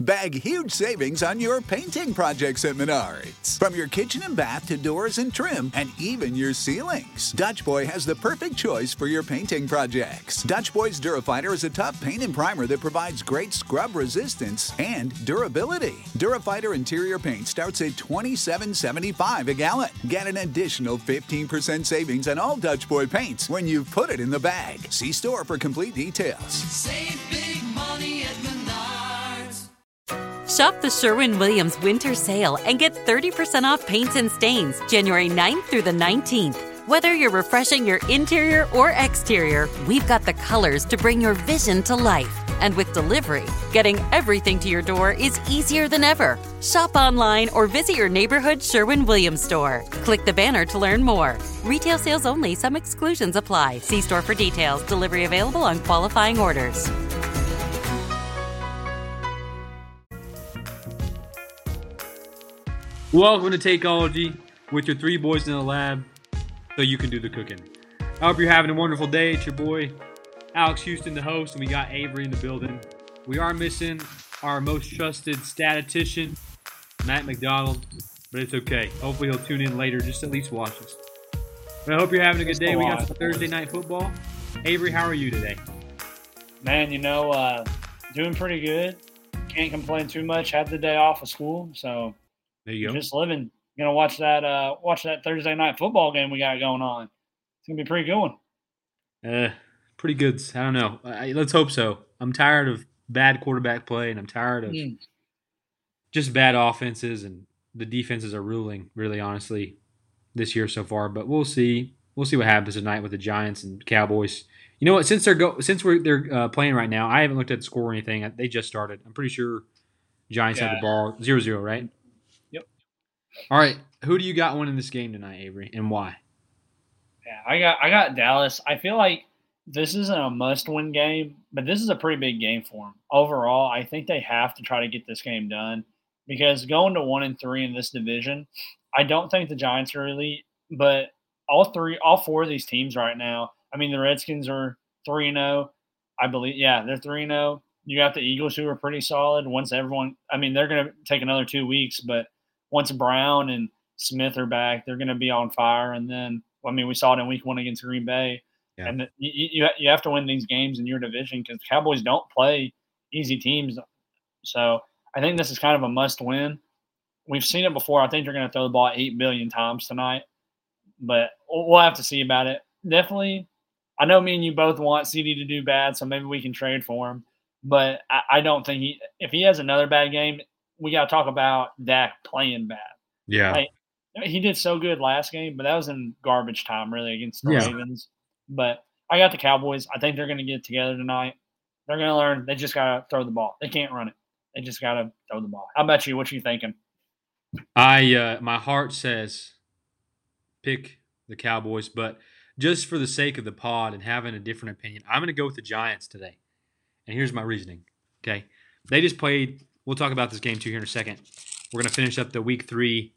Bag huge savings on your painting projects at Menards. From your kitchen and bath to doors and trim, and even your ceilings, Dutch Boy has the perfect choice for your painting projects. Dutch Boy's Durafighter is a tough paint and primer that provides great scrub resistance and durability. Durafighter interior paint starts at $27.75 a gallon. Get an additional 15% savings on all Dutch Boy paints when you put it in the bag. See store for complete details. Save big money at Menards. Shop the Sherwin-Williams winter sale and get 30% off paints and stains January 9th through the 19th. Whether you're refreshing your interior or exterior, we've got the colors to bring your vision to life. And with delivery, getting everything to your door is easier than ever. Shop online or visit your neighborhood Sherwin-Williams store. Click the banner to learn more. Retail sales only. Some exclusions apply. See store for details. Delivery available on qualifying orders. Welcome to Takeology with your three boys in the lab so you can do the cooking. I hope you're having a wonderful day. It's your boy, Alex Houston, the host, and we got Avery in the building. We are missing our most trusted statistician, Matt McDonald, but it's okay. Hopefully he'll tune in later, just at least watch us. But I hope you're having a good day. We got some Thursday night football. Avery, how are you today? Man, doing pretty good. Can't complain too much. Had the day off of school, so There you go. just living. Gonna watch that Thursday night football game we got going on. It's gonna be a pretty good one. Pretty good. I don't know. Let's hope so. I'm tired of bad quarterback play, and I'm tired of just bad offenses, and the defenses are ruling, really honestly, this year so far. But we'll see. We'll see what happens tonight with the Giants and Cowboys. You know what? Since they're playing right now, I haven't looked at the score or anything. They just started. I'm pretty sure Giants have the ball 0-0, right? Yep. All right. Who do you got winning this game tonight, Avery, and why? Yeah, I got Dallas. I feel like this isn't a must-win game, but this is a pretty big game for them. Overall, I think they have to try to get this game done because going to 1-3 in this division, I don't think the Giants are elite, but all four of these teams right now. I mean, the Redskins are 3-0, I believe. Yeah, they're 3-0. You got the Eagles, who are pretty solid. They're going to take another 2 weeks, but once Brown and Smith are back, they're going to be on fire. And then, we saw it in week 1 against Green Bay. Yeah. And you have to win these games in your division because the Cowboys don't play easy teams. So I think this is kind of a must-win. We've seen it before. I think they're going to throw the ball 8 billion times tonight, but we'll have to see about it. Definitely, I know me and you both want CD to do bad, so maybe we can trade for him. But I don't think if he has another bad game, we got to talk about Dak playing bad. Yeah. He did so good last game, but that was in garbage time, really, against the Ravens. But I got the Cowboys. I think they're going to get together tonight. They're going to learn. They just got to throw the ball. They can't run it. They just got to throw the ball. How about you? What you thinking? My heart says pick the Cowboys, but just for the sake of the pod and having a different opinion, I'm going to go with the Giants today. And here's my reasoning, okay? They just played – we'll talk about this game, too, here in a second. We're going to finish up the Week 3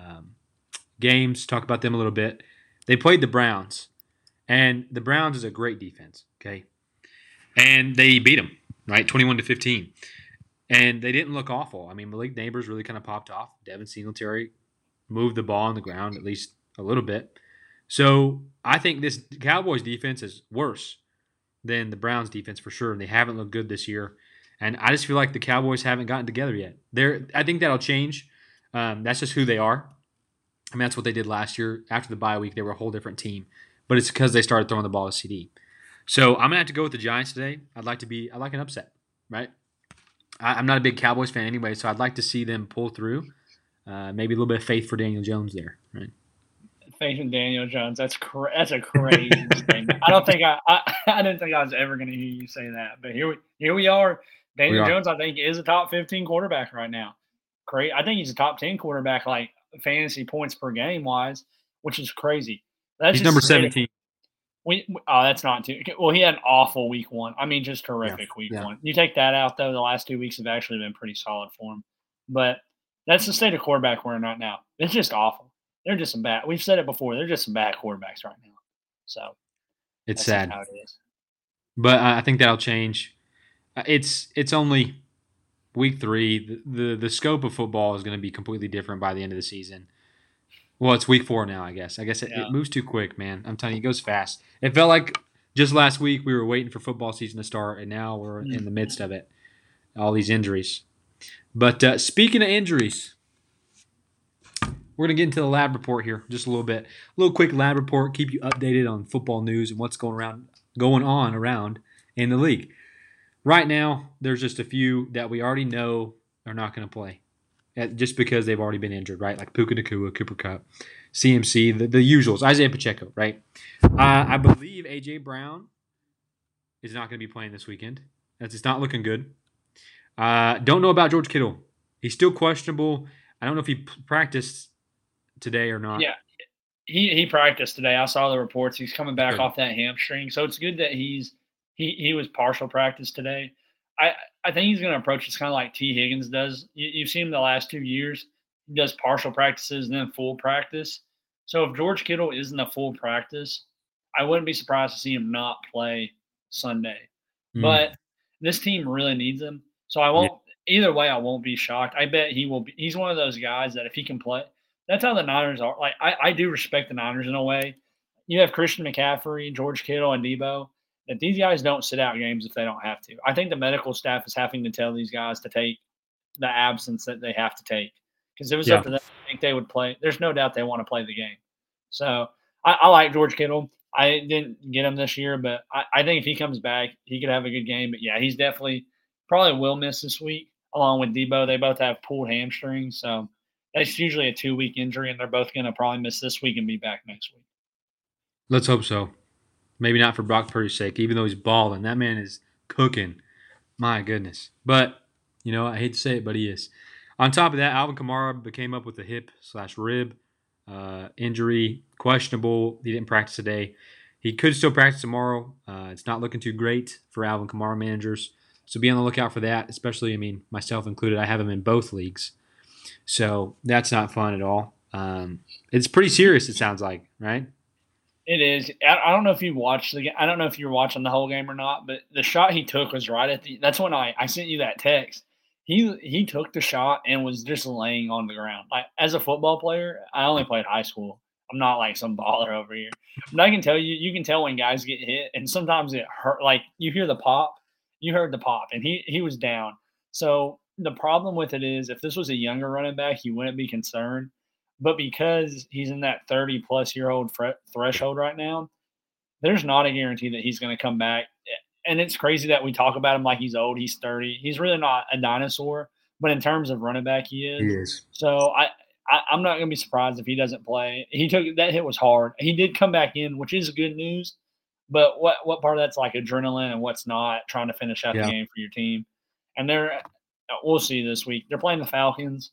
games, talk about them a little bit. They played the Browns, and the Browns is a great defense, okay? And they beat them, right, 21-15. And they didn't look awful. Malik Neighbors really kind of popped off. Devin Singletary moved the ball on the ground at least a little bit. So I think this Cowboys defense is worse than the Browns defense for sure. They haven't looked good this year. And I just feel like the Cowboys haven't gotten together yet. I think that'll change. That's just who they are. That's what they did last year. After the bye week, they were a whole different team. But it's because they started throwing the ball to CD. So I'm going to have to go with the Giants today. I like an upset, right? I'm not a big Cowboys fan anyway, so I'd like to see them pull through. Maybe a little bit of faith for Daniel Jones there, right? Faith in Daniel Jones. That's a crazy thing. I didn't think I was ever going to hear you say that, but here we are. Daniel Jones, I think, is a top 15 quarterback right now. Great. I think he's a top 10 quarterback, like fantasy points per game wise, which is crazy. He's number 17. That's not too – well, he had an awful week 1. Just terrific week 1. You take that out, though, the last 2 weeks have actually been pretty solid for him. But that's the state of quarterback we're in right now. It's just awful. They're just some bad – we've said it before. They're just some bad quarterbacks right now. So it's sad. How it is. But I think that'll change. It's only week 3, the scope of football is going to be completely different by the end of the season. Well, it's week 4 now, I guess. It moves too quick, man. I'm telling you, it goes fast. It felt like just last week we were waiting for football season to start, and now we're in the midst of it. All these injuries. But speaking of injuries, we're going to get into the lab report here just a little bit. A little quick lab report, keep you updated on football news and what's going on around in the league. Right now, there's just a few that we already know are not going to play just because they've already been injured, right? Like Puka Nacua, Cooper Kupp, CMC, the usuals, Isaiah Pacheco, right? I believe A.J. Brown is not going to be playing this weekend. It's not looking good. Don't know about George Kittle. He's still questionable. I don't know if he practiced today or not. Yeah, he practiced today. I saw the reports. He's coming back off that hamstring, so it's good that he was partial practice today. I think he's going to approach this kind of like T. Higgins does. You've seen him the last 2 years. He does partial practices and then full practice. So if George Kittle isn't a full practice, I wouldn't be surprised to see him not play Sunday. But this team really needs him. So I won't either way, I won't be shocked. I bet he will be. He's one of those guys that if he can play, that's how the Niners are. Like I do respect the Niners in a way. You have Christian McCaffrey, George Kittle, and Debo. That these guys don't sit out games if they don't have to. I think the medical staff is having to tell these guys to take the absence that they have to take. Because if it was up to them, I think they would play. There's no doubt they want to play the game. So I like George Kittle. I didn't get him this year, but I think if he comes back, he could have a good game. But, yeah, he's definitely probably will miss this week along with Debo. They both have pulled hamstrings. So that's usually a 2-week injury, and they're both going to probably miss this week and be back next week. Let's hope so. Maybe not for Brock Purdy's sake, even though he's balling. That man is cooking. My goodness. But, I hate to say it, but he is. On top of that, Alvin Kamara came up with a hip/rib injury, questionable. He didn't practice today. He could still practice tomorrow. It's not looking too great for Alvin Kamara managers. So be on the lookout for that, especially, myself included. I have him in both leagues. So that's not fun at all. It's pretty serious, it sounds like, right? It is. I don't know if you watched the game. I don't know if you were watching the whole game or not, but the shot he took was right at the – that's when I sent you that text. He took the shot and was just laying on the ground. Like, as a football player, I only played high school. I'm not like some baller over here. But I can tell you can tell when guys get hit, and sometimes it hurt. Like, you hear the pop. You heard the pop, and he was down. So the problem with it is if this was a younger running back, you wouldn't be concerned. But because he's in that 30-plus-year-old threshold right now, there's not a guarantee that he's going to come back. And it's crazy that we talk about him like he's old. He's 30. He's really not a dinosaur. But in terms of running back, he is. He is. So I'm not going to be surprised if he doesn't play. That hit was hard. He did come back in, which is good news. But what part of that's like adrenaline and what's not, trying to finish out the game for your team. And we'll see this week. They're playing the Falcons.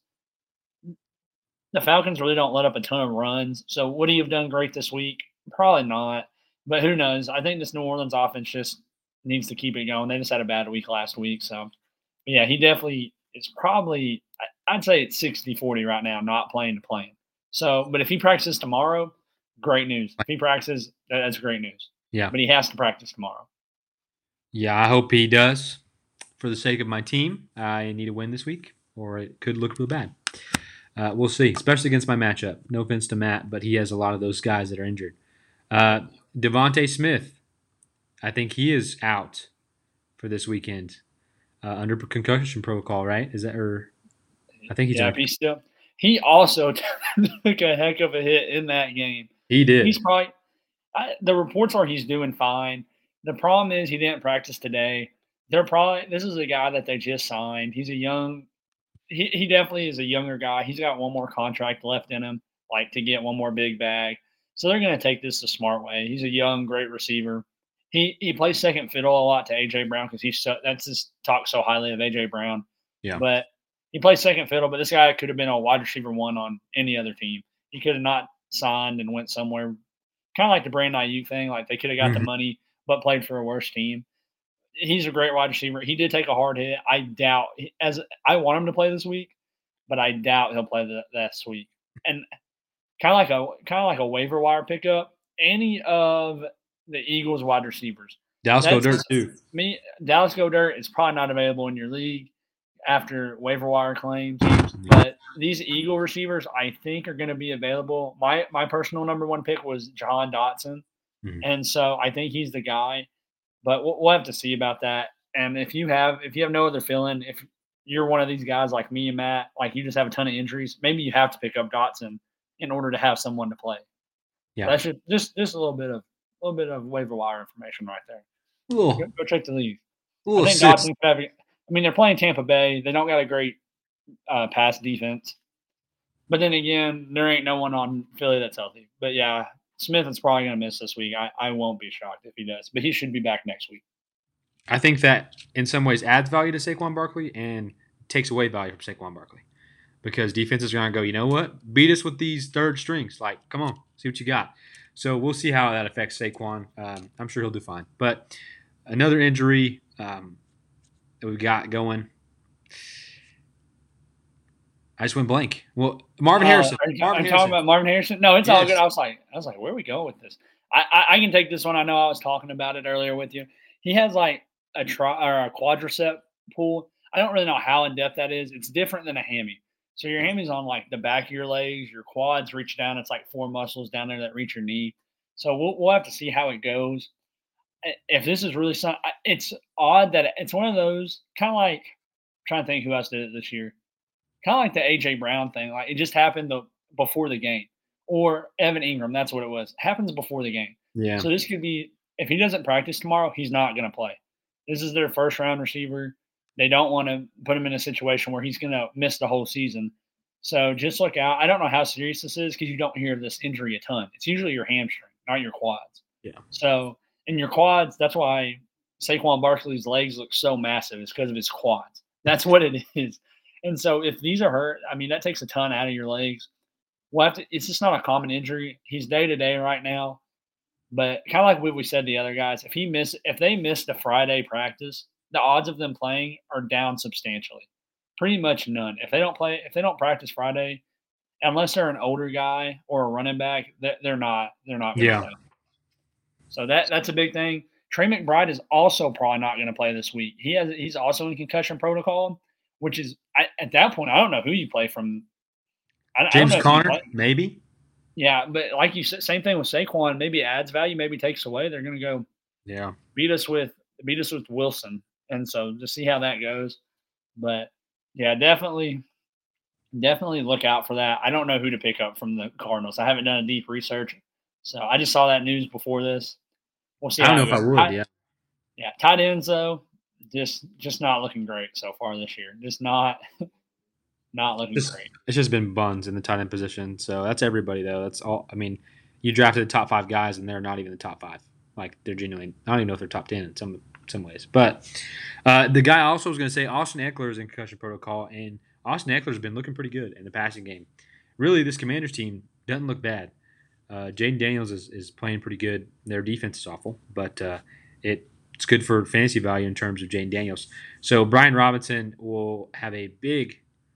The Falcons really don't let up a ton of runs. So would he have done great this week? Probably not. But who knows? I think this New Orleans offense just needs to keep it going. They just had a bad week last week. So, yeah, he definitely is probably – I'd say it's 60-40 right now, not playing to playing. So, but if he practices tomorrow, great news. If he practices, that's great news. Yeah. But he has to practice tomorrow. Yeah, I hope he does. For the sake of my team, I need a win this week, or it could look real bad. We'll see, especially against my matchup. No offense to Matt, but he has a lot of those guys that are injured. Devontae Smith, I think he is out for this weekend under concussion protocol, right? Is that or I think he's out. He also took a heck of a hit in that game. He did. He's probably the reports are he's doing fine. The problem is he didn't practice today. This is a guy that they just signed. He's a young. He definitely is a younger guy. He's got one more contract left in him, like to get one more big bag. So they're going to take this the smart way. He's a young, great receiver. He plays second fiddle a lot to A.J. Brown because that's just talk so highly of A.J. Brown. Yeah. But he plays second fiddle, but this guy could have been a wide receiver 1 on any other team. He could have not signed and went somewhere, kind of like the Brandon Ayuk thing. Like they could have got the money but played for a worse team. He's a great wide receiver. He did take a hard hit. I doubt I want him to play this week, but I doubt he'll play this week. And kind of like a waiver wire pickup. Any of the Eagles wide receivers. Dallas Goedert too. Dallas Goedert is probably not available in your league. after waiver wire claims. But these Eagle receivers, I think, are going to be available. My personal number one pick was Jahan Dotson, and so I think he's the guy. But we'll have to see about that. And if you have no other fill-in, if you're one of these guys like me and Matt, like you just have a ton of injuries, maybe you have to pick up Dotson in order to have someone to play. Yeah, that's just a little bit of waiver wire information right there. Go check the league. I think Dotson could have. I mean, they're playing Tampa Bay. They don't got a great pass defense, but then again, there ain't no one on Philly that's healthy. But yeah, Smith is probably going to miss this week. I won't be shocked if he does, but he should be back next week. I think that in some ways adds value to Saquon Barkley and takes away value from Saquon Barkley because defenses are going to go, you know what? Beat us with these third strings. Like, come on, see what you got. So we'll see how that affects Saquon. I'm sure he'll do fine. But another injury that we got going. I just went blank. Well, Marvin Harrison. I'm talking about Marvin Harrison. No, it's all good. I was like, where are we going with this? I can take this one. I know I was talking about it earlier with you. He has like a quadricep pull. I don't really know how in depth that is. It's different than a hammy. So your hammy's on like the back of your legs. Your quads reach down. It's like 4 muscles down there that reach your knee. So we'll have to see how it goes. If this is really something, it's odd that it's one of those kind of like I'm trying to think who else did it this year. Kind of like the A.J. Brown thing. Like it just happened before the game. Or Evan Ingram, that's what it was. It happens before the game. Yeah. So this could be, if he doesn't practice tomorrow, he's not going to play. This is their first-round receiver. They don't want to put him in a situation where he's going to miss the whole season. So just look out. I don't know how serious this is because you don't hear this injury a ton. It's usually your hamstring, not your quads. Yeah. So in your quads, that's why Saquon Barkley's legs look so massive. It's because of his quads. That's what it is. And so if these are hurt, I mean, that takes a ton out of your legs. It's just not a common injury. He's day-to-day right now. But kind of like what we said to the other guys, if they miss the Friday practice, the odds of them playing are down substantially. Pretty much none. If they don't practice Friday, unless they're an older guy or a running back, they're not going to play. So that's a big thing. Trey McBride is also probably not going to play this week. He's also in concussion protocol, which is at that point I don't know who you play from. James Conner, maybe. Yeah, but like you said, same thing with Saquon. Maybe it adds value, maybe takes away. They're going to go beat us with Wilson, and so just see how that goes. But yeah, definitely look out for that. I don't know who to pick up from the Cardinals. I haven't done a deep research, so I just saw that news before this. We'll see. I don't know if I would. Yeah, tight ends though, just not looking great so far this year. Just not looking great. It's just been buns in the tight end position. So that's everybody though. That's all. I mean, you drafted the top 5 guys and they're not even the top 5. Like they're genuinely. I don't even know if they're top 10 in some ways. But the guy I also was going to say Austin Eckler is in concussion protocol, and Austin Eckler's been looking pretty good in the passing game. Really, this Commanders team doesn't look bad. Jaden Daniels is playing pretty good. Their defense is awful, but it's good for fantasy value in terms of Jaden Daniels. So Brian Robinson will have a big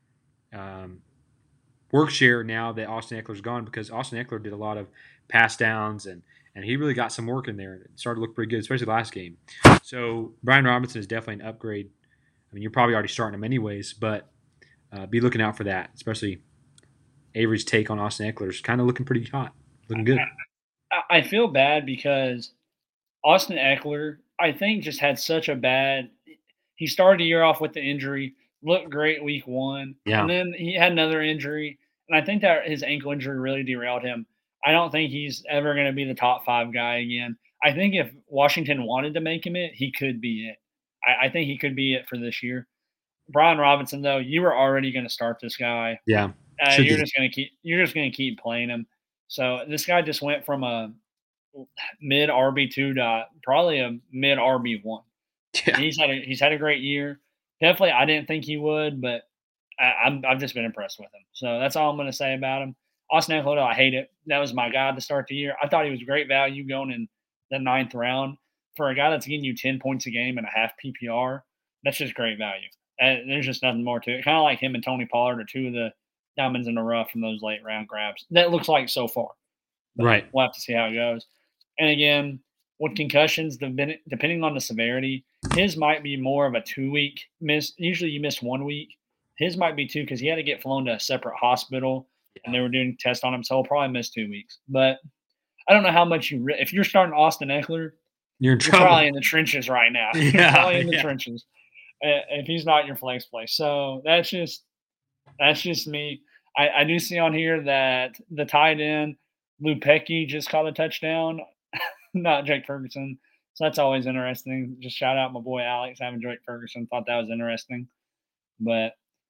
work share now that Austin Eckler's gone, because Austin Eckler did a lot of pass downs and he really got some work in there. It started to look pretty good, especially last game. So Brian Robinson is definitely an upgrade. I mean, you're probably already starting him anyways, but be looking out for that, especially Avery's take on Austin Eckler is kind of looking pretty hot, looking good. I feel bad because Austin Eckler, I think, just had such a bad – he started the year off with the injury, looked great week 1, and then he had another injury, and I think that his ankle injury really derailed him. I don't think he's ever going to be the top 5 guy again. I think if Washington wanted to make him it, he could be it. I think he could be it for this year. Brian Robinson, though, you were already going to start this guy. Yeah, you're just going to keep playing him. So this guy just went from a mid RB2 to probably a mid RB1. Yeah. He's had a great year. Definitely, I didn't think he would, but I've just been impressed with him. So that's all I'm going to say about him. Austin Eckler, I hate it. That was my guy to start the year. I thought he was great value going in the 9th round. For a guy that's getting you 10 points a game and a half PPR, that's just great value. And there's just nothing more to it. Kind of like him and Tony Pollard are 2 of the diamonds in the rough from those late round grabs. That looks like so far. But right. We'll have to see how it goes. And again, with concussions, depending on the severity, his might be more of a 2-week miss. Usually you miss 1 week. His might be 2 because he had to get flown to a separate hospital and they were doing tests on him. So he'll probably miss 2 weeks. But I don't know how much if you're starting Austin Eckler, You're in you're trouble. probably in the trenches right now. You're Yeah, probably in the yeah. trenches if he's not your flex play. So that's just me. I do see on here that the tight end Lupecki just caught a touchdown, not Jake Ferguson. So that's always interesting. Just shout out my boy Alex having Jake Ferguson. Thought that was interesting. But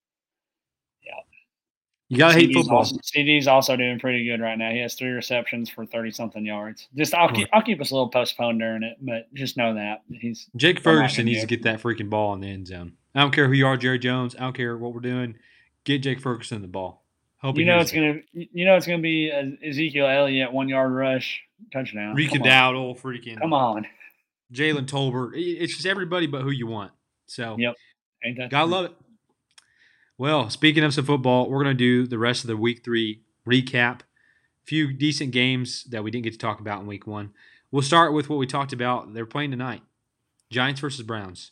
You gotta hate football. CD's also doing pretty good right now. He has 3 receptions for 30-something yards. I'll keep us a little postponed during it, but just know that Jake Ferguson needs to get that freaking ball in the end zone. I don't care who you are, Jerry Jones. I don't care what we're doing. Get Jake Ferguson the ball. Hope it's gonna be Ezekiel Elliott 1-yard rush touchdown. Rika Dowdle, freaking Come on. Jalen Tolbert. It's just everybody but who you want. So Yep. Ain't that gotta true? love it. Well, speaking of some football, we're going to do the rest of the Week 3 recap. A few decent games that we didn't get to talk about in Week 1. We'll start with what we talked about. They're playing tonight. Giants versus Browns.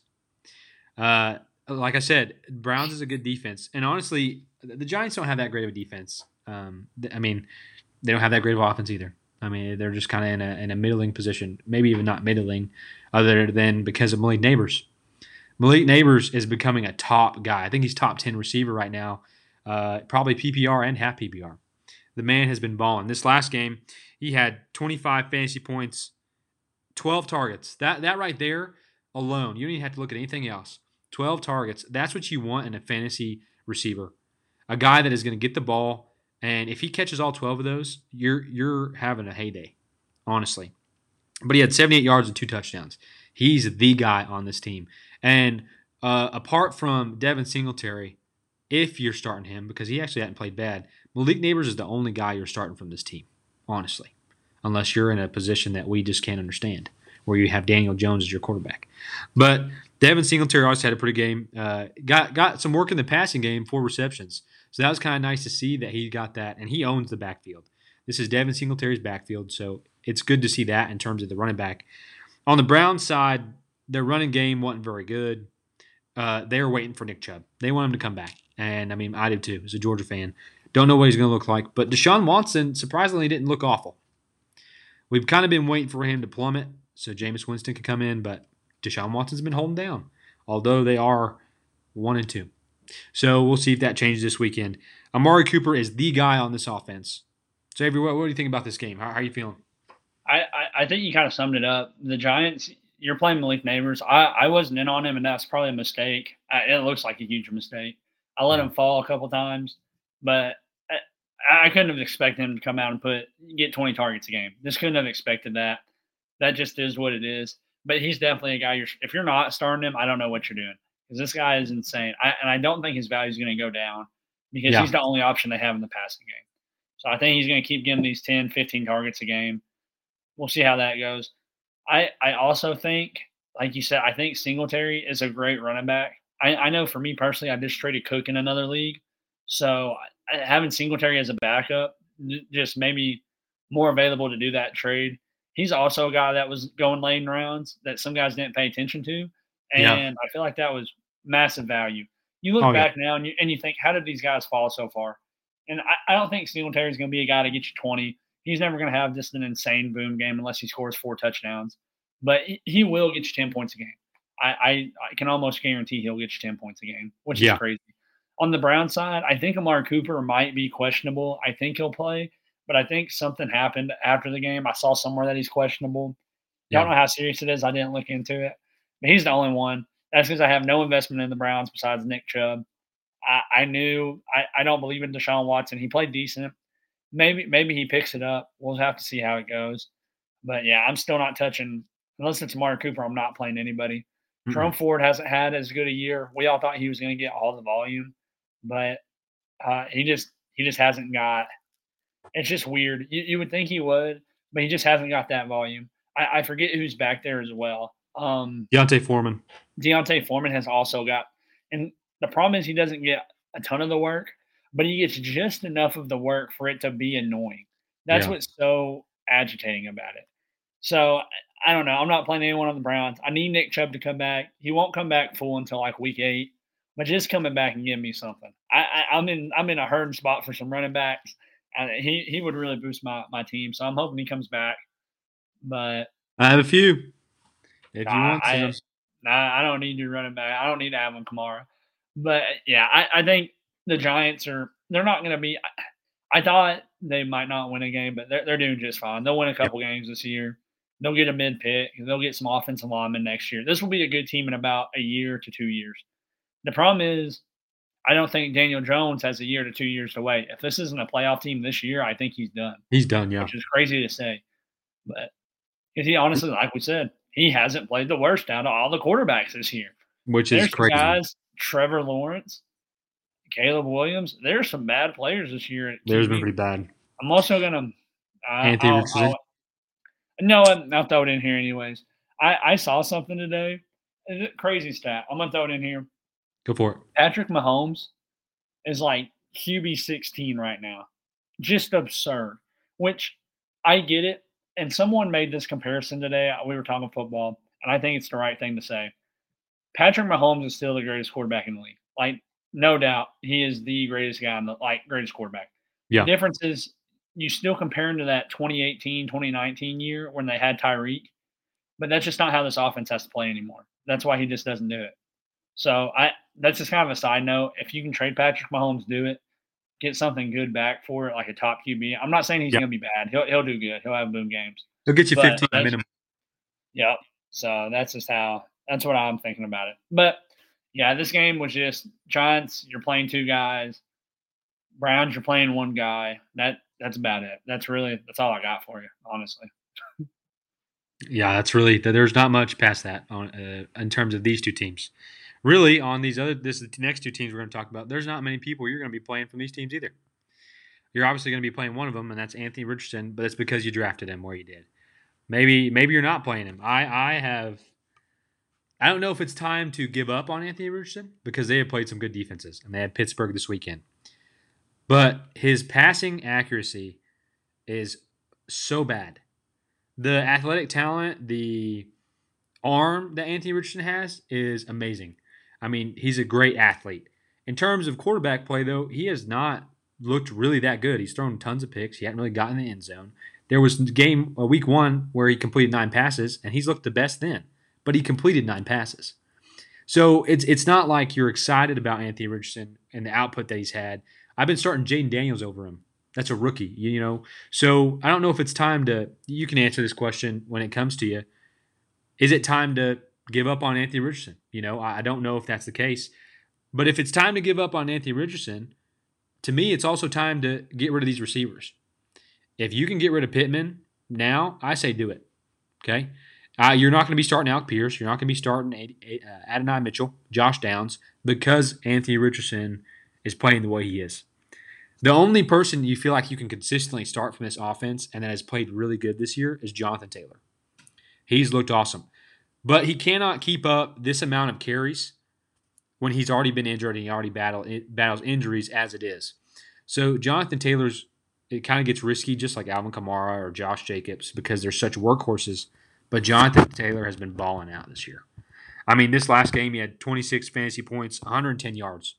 Like I said, Browns is a good defense. And honestly, the Giants don't have that great of a defense. They don't have that great of offense either. I mean, they're just kind of in a middling position. Maybe even not middling, other than because of Malik Neighbors. Malik Neighbors is becoming a top guy. I think he's top 10 receiver right now, probably PPR and half PPR. The man has been balling. This last game, he had 25 fantasy points, 12 targets. That right there alone, you don't even have to look at anything else. 12 targets. That's what you want in a fantasy receiver. A guy that is going to get the ball, and if he catches all 12 of those, you're having a heyday, honestly. But he had 78 yards and 2 touchdowns. He's the guy on this team. And apart from Devin Singletary, if you're starting him, because he actually hadn't played bad, Malik Neighbors is the only guy you're starting from this team, honestly, unless you're in a position that we just can't understand, where you have Daniel Jones as your quarterback. But Devin Singletary also had a pretty game. Got some work in the passing game, 4 receptions. So that was kind of nice to see that he got that, and he owns the backfield. This is Devin Singletary's backfield, so it's good to see that in terms of the running back. On the Browns side, their running game wasn't very good. They were waiting for Nick Chubb. They want him to come back. And, I mean, I do too as a Georgia fan. Don't know what he's going to look like. But Deshaun Watson surprisingly didn't look awful. We've kind of been waiting for him to plummet so Jameis Winston could come in. But Deshaun Watson's been holding down, although they are 1-2. So we'll see if that changes this weekend. Amari Cooper is the guy on this offense. So, Avery, what do you think about this game? How are you feeling? I think you kind of summed it up. The Giants – you're playing Malik Neighbors. I wasn't in on him, and that's probably a mistake. It looks like a huge mistake. I let him fall a couple times, but I couldn't have expected him to come out and get 20 targets a game. Just couldn't have expected that. That just is what it is. But he's definitely a guy. If you're not starting him, I don't know what you're doing, because this guy is insane. And I don't think his value is going to go down because he's the only option they have in the passing game. So I think he's going to keep getting these 10, 15 targets a game. We'll see how that goes. I also think, like you said, I think Singletary is a great running back. I know for me personally, I just traded Cook in another league. So having Singletary as a backup just made me more available to do that trade. He's also a guy that was going late in rounds that some guys didn't pay attention to. And I feel like that was massive value. You look back now and you think, how did these guys fall so far? And I don't think Singletary is going to be a guy to get you 20. He's never going to have just an insane boom game unless he scores 4 touchdowns. But he will get you 10 points a game. I can almost guarantee he'll get you 10 points a game, which is crazy. On the Brown side, I think Amari Cooper might be questionable. I think he'll play, but I think something happened after the game. I saw somewhere that he's questionable. Don't know how serious it is. I didn't look into it. But he's the only one. That's because I have no investment in the Browns besides Nick Chubb. I don't believe in Deshaun Watson. He played decent. Maybe he picks it up. We'll have to see how it goes. But, yeah, I'm still not touching – unless it's Amari Cooper, I'm not playing anybody. Jerome Ford hasn't had as good a year. We all thought he was going to get all the volume. But he just hasn't got – it's just weird. You would think he would, but he just hasn't got that volume. I forget who's back there as well. D'Onta Foreman. D'Onta Foreman has also got – and the problem is he doesn't get a ton of the work, but he gets just enough of the work for it to be annoying. That's what's so agitating about it. So I don't know. I'm not playing anyone on the Browns. I need Nick Chubb to come back. He won't come back full until like week 8, but just coming back and giving me something. I'm in a hurting spot for some running backs. And he would really boost my team. So I'm hoping he comes back. But I have a few. If you want I, to. I don't need you running back. I don't need Alvin Kamara. But yeah, I think the Giants they're not going to be. I thought they might not win a game, but they're doing just fine. They'll win a couple games this year. They'll get a mid pick. They'll get some offensive linemen next year. This will be a good team in about a year to 2 years. The problem is, I don't think Daniel Jones has a year to 2 years to wait. If this isn't a playoff team this year, I think he's done. He's done, yeah. Which is crazy to say. But because he honestly, like we said, he hasn't played the worst out of all the quarterbacks this year. Which is crazy. Guys, Trevor Lawrence, Caleb Williams, there's some bad players this year. There's been pretty bad. I'm also going to Anthony Richardson. No, I'll throw it in here anyways. I saw something today. It's a crazy stat. I'm going to throw it in here. Go for it. Patrick Mahomes is like QB 16 right now. Just absurd. Which I get it. And someone made this comparison today. We were talking football, and I think it's the right thing to say. Patrick Mahomes is still the greatest quarterback in the league. Like, no doubt, he is the greatest guy in the greatest quarterback. Yeah. The difference is you still compare him to that 2018, 2019 year when they had Tyreek, but that's just not how this offense has to play anymore. That's why he just doesn't do it. So that's just kind of a side note. If you can trade Patrick Mahomes, do it. Get something good back for it, like a top QB. I'm not saying he's going to be bad. He'll do good. He'll have boom games. He'll get you 15 minimum. Yep. So that's what I'm thinking about it. But yeah, this game was just Giants. You're playing 2 guys. Browns, you're playing 1 guy. That's about it. That's all I got for you, honestly. Yeah, there's not much past that on in terms of these 2 teams. Really, on this is the next 2 teams we're going to talk about. There's not many people you're going to be playing from these teams either. You're obviously going to be playing one of them, and that's Anthony Richardson, but it's because you drafted him where you did. Maybe you're not playing him. I don't know if it's time to give up on Anthony Richardson because they have played some good defenses, and they had Pittsburgh this weekend. But his passing accuracy is so bad. The athletic talent, the arm that Anthony Richardson has is amazing. I mean, he's a great athlete. In terms of quarterback play, though, he has not looked really that good. He's thrown tons of picks. He hadn't really gotten in the end zone. There was week 1 where he completed 9 passes, and he's looked the best then. But he completed 9 passes. So it's not like you're excited about Anthony Richardson and the output that he's had. I've been starting Jaden Daniels over him. That's a rookie, you know. So I don't know if it's time to – you can answer this question when it comes to you. Is it time to give up on Anthony Richardson? You know, I don't know if that's the case. But if it's time to give up on Anthony Richardson, to me it's also time to get rid of these receivers. If you can get rid of Pittman now, I say do it, okay? You're not going to be starting Alec Pierce. You're not going to be starting Adonai Mitchell, Josh Downs, because Anthony Richardson is playing the way he is. The only person you feel like you can consistently start from this offense and that has played really good this year is Jonathan Taylor. He's looked awesome. But he cannot keep up this amount of carries when he's already been injured and he already battles injuries as it is. So Jonathan Taylor's, it kind of gets risky just like Alvin Kamara or Josh Jacobs because they're such workhorses. But Jonathan Taylor has been balling out this year. I mean, this last game he had 26 fantasy points, 110 yards,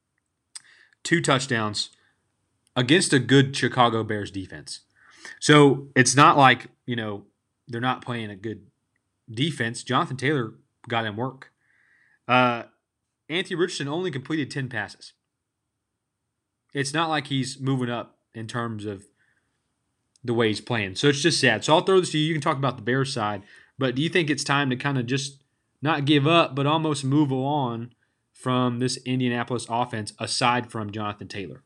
2 touchdowns against a good Chicago Bears defense. So it's not like, you know, they're not playing a good defense. Jonathan Taylor got him work. Anthony Richardson only completed 10 passes. It's not like he's moving up in terms of the way he's playing. So it's just sad. So I'll throw this to you. You can talk about the Bears side, but do you think it's time to kind of just not give up, but almost move on from this Indianapolis offense aside from Jonathan Taylor?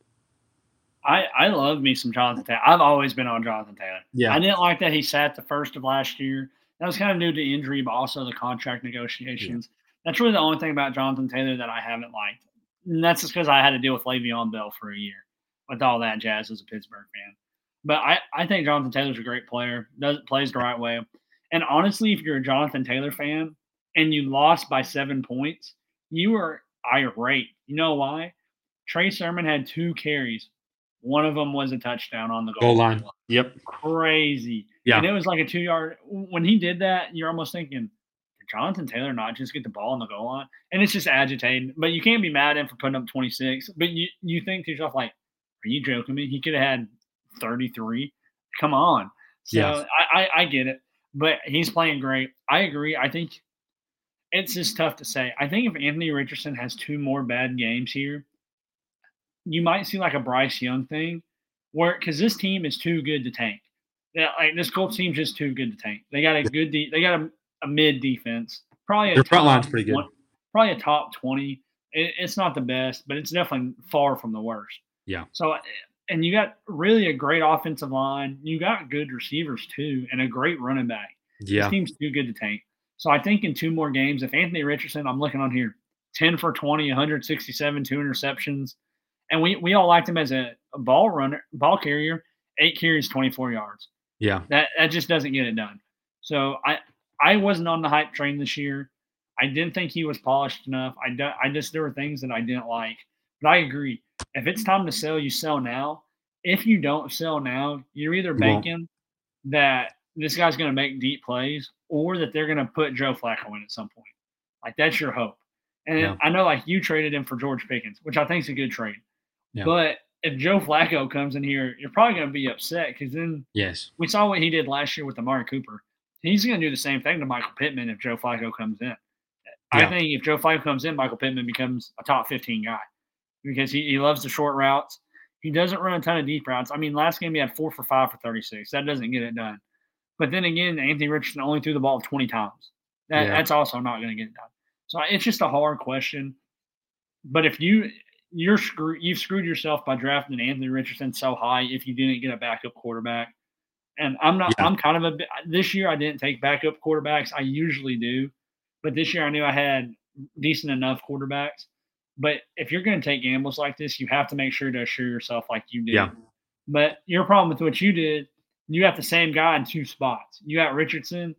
I love me some Jonathan Taylor. I've always been on Jonathan Taylor. Yeah. I didn't like that he sat the first of last year. That was kind of due to injury, but also the contract negotiations. Yeah. That's really the only thing about Jonathan Taylor that I haven't liked. And that's just because I had to deal with Le'Veon Bell for a year with all that jazz as a Pittsburgh fan. But I think Jonathan Taylor's a great player, plays the right way. And honestly, if you're a Jonathan Taylor fan and you lost by 7 points, you are irate. You know why? Trey Sermon had 2 carries. One of them was a touchdown on the goal line. Yep. Crazy. And it was like a 2-yard. When he did that, you're almost thinking, did Jonathan Taylor not just get the ball on the goal line? And it's just agitating. But you can't be mad at him for putting up 26. But you think to yourself, like, are you joking me? He could have had 33. Come on. So I get it. But he's playing great. I agree. I think it's just tough to say. I think if Anthony Richardson has 2 more bad games here, you might see like a Bryce Young thing because this team is too good to tank. Yeah, like this Colts team's just too good to tank. They got a good they got a mid defense. Probably their front line's pretty good. Probably a top 20. It's not the best, but it's definitely far from the worst. Yeah. So, and you got really a great offensive line. You got good receivers too, and a great running back. Yeah. This team's too good to tank. So I think in 2 more games, if Anthony Richardson, I'm looking on here, 10 for 20, 167, 2 interceptions. And we all liked him as a ball carrier, 8 carries, 24 yards. Yeah. That just doesn't get it done. So I wasn't on the hype train this year. I didn't think he was polished enough. There were things that I didn't like. But I agree. If it's time to sell, you sell now. If you don't sell now, you're either banking that this guy's going to make deep plays or that they're going to put Joe Flacco in at some point. Like, that's your hope. And I know, like, you traded him for George Pickens, which I think is a good trade. Yeah. But if Joe Flacco comes in here, you're probably going to be upset because then we saw what he did last year with Amari Cooper. He's going to do the same thing to Michael Pittman if Joe Flacco comes in. I think if Joe Flacco comes in, Michael Pittman becomes a top 15 guy because he loves the short routes. He doesn't run a ton of deep routes. I mean, last game he had 4 for 5 for 36. That doesn't get it done. But then again, Anthony Richardson only threw the ball 20 times. That's also not going to get it done. So it's just a hard question. But if you've screwed yourself by drafting Anthony Richardson so high if you didn't get a backup quarterback. And I'm kind of this year I didn't take backup quarterbacks. I usually do. But this year I knew I had decent enough quarterbacks. But if you're going to take gambles like this, you have to make sure to assure yourself like you did. Yeah. But your problem with what you did, you got the same guy in 2 spots. You got Richardson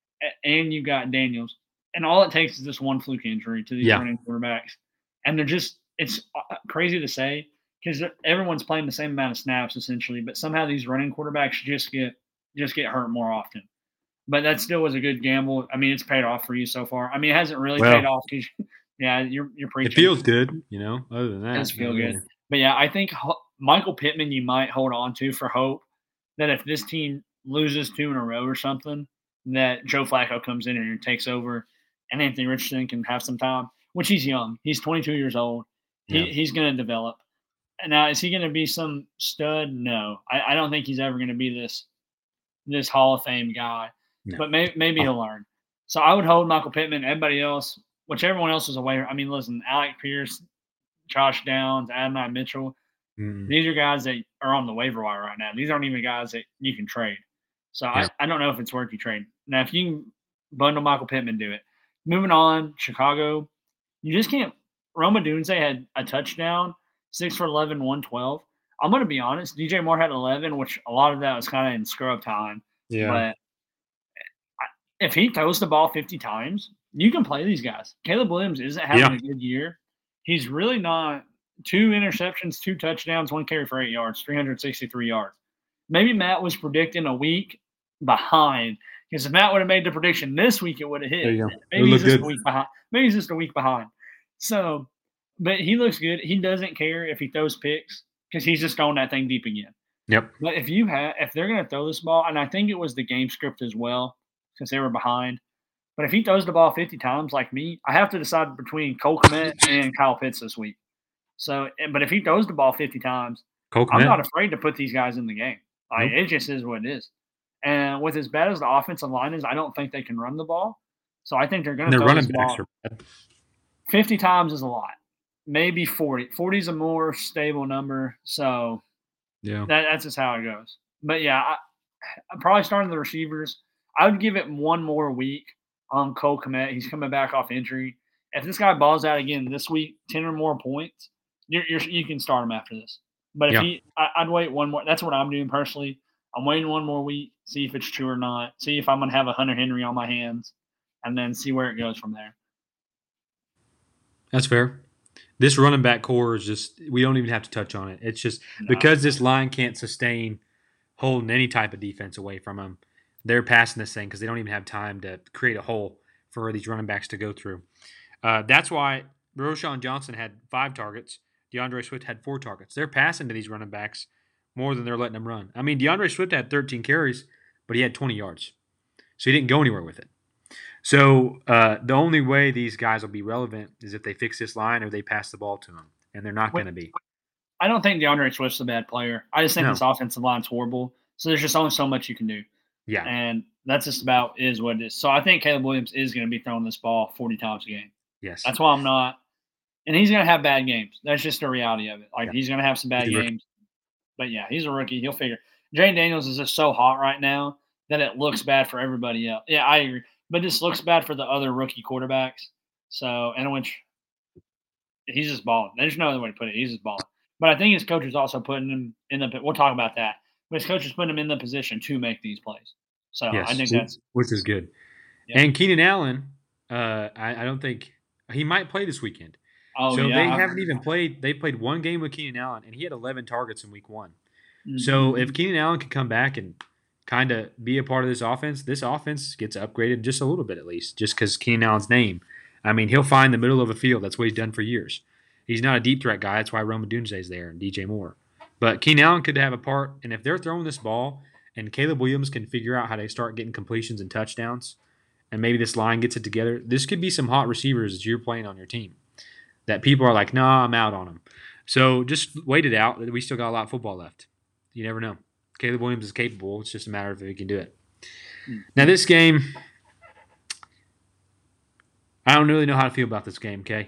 and you got Daniels. And all it takes is this one fluke injury to these running quarterbacks. And they're just – it's crazy to say because everyone's playing the same amount of snaps essentially, but somehow these running quarterbacks just get hurt more often. But that still was a good gamble. I mean, it's paid off for you so far. I mean, it hasn't really paid off because you're preaching. It feels good, other than that. It does feel good. But, I think Michael Pittman you might hold on to for hope that if this team loses 2 in a row or something, that Joe Flacco comes in and takes over and Anthony Richardson can have some time, which he's young. He's 22 years old. He's going to develop. And now, is he going to be some stud? No. I don't think he's ever going to be this Hall of Fame guy. No. But maybe he'll learn. So I would hold Michael Pittman. Everybody else, which everyone else is away. I mean, listen, Alec Pierce, Josh Downs, Adonai Mitchell, these are guys that are on the waiver wire right now. These aren't even guys that you can trade. So I don't know if it's worth you trading. Now, if you can bundle Michael Pittman, do it. Moving on, Chicago, you just can't. Roma Dunze had a touchdown, 6 for 11, 112. I'm going to be honest. DJ Moore had 11, which a lot of that was kind of in scrub time. Yeah. But if he throws the ball 50 times, you can play these guys. Caleb Williams isn't having a good year. He's really not. 2 interceptions, 2 touchdowns, 1 carry for 8 yards, 363 yards. Maybe Matt was predicting a week behind. Because if Matt would have made the prediction this week, it would have hit. There you go. Maybe he's just a week behind. Maybe he's just a week behind. So, but he looks good. He doesn't care if he throws picks because he's just throwing that thing deep again. Yep. But if they're going to throw this ball, and I think it was the game script as well, since they were behind. But if he throws the ball 50 times like me, I have to decide between Cole Kmet and Kyle Pitts this week. So, but if he throws the ball 50 times, I'm not afraid to put these guys in the game. Like, it just is what it is. And with as bad as the offensive line is, I don't think they can run the ball. So I think they're going to throw this ball. 50 times is a lot. Maybe 40. 40 is a more stable number. So that's just how it goes. But, I'm probably starting the receivers. I would give it 1 more week on Cole Kmet. He's coming back off injury. If this guy balls out again this week, 10 or more points, you can start him after this. But if I'd wait 1 more. That's what I'm doing personally. I'm waiting 1 more week, see if it's true or not, see if I'm going to have a Hunter Henry on my hands, and then see where it goes from there. That's fair. This running back core is just – we don't even have to touch on it. It's just because this line can't sustain holding any type of defense away from them, they're passing this thing because they don't even have time to create a hole for these running backs to go through. That's why Roschon Johnson had 5 targets. DeAndre Swift had 4 targets. They're passing to these running backs more than they're letting them run. I mean, DeAndre Swift had 13 carries, but he had 20 yards. So he didn't go anywhere with it. So the only way these guys will be relevant is if they fix this line or they pass the ball to them, and they're not going to be. I don't think DeAndre Swift's a bad player. I just think No. this offensive line's horrible. So there's just only so much you can do. Yeah. And that's just about is what it is. So I think Caleb Williams is going to be throwing this ball 40 times a game. Yes. That's why I'm not. And he's going to have bad games. That's just the reality of it. Like, he's going to have some bad games. But, yeah, he's a rookie. He'll figure. Jay Daniels is just so hot right now that it looks bad for everybody else. Yeah, I agree. But it just looks bad for the other rookie quarterbacks. So, and which he's just balling. There's no other way to put it. He's just balling. But I think his coach is also putting him in the – we'll talk about that. But his coach is putting him in the position to make these plays. So yes, I think that's – which is good. Yeah. And Keenan Allen, I don't think – he might play this weekend. Oh, so yeah. they haven't even played – they played one game with Keenan Allen, and he had 11 targets in week 1. Mm-hmm. So if Keenan Allen can come back and kind of be a part of this offense gets upgraded just a little bit at least, just because Keenan Allen's name. I mean, he'll find the middle of a field. That's what he's done for years. He's not a deep threat guy. That's why Rome Odunze's there and DJ Moore. But Keenan Allen could have a part, and if they're throwing this ball and Caleb Williams can figure out how to start getting completions and touchdowns, and maybe this line gets it together, this could be some hot receivers that you're playing on your team that people are like, nah, I'm out on them. So just wait it out. We still got a lot of football left. You never know. Caleb Williams is capable. It's just a matter of if he can do it. Now, this game, I don't really know how to feel about this game, okay?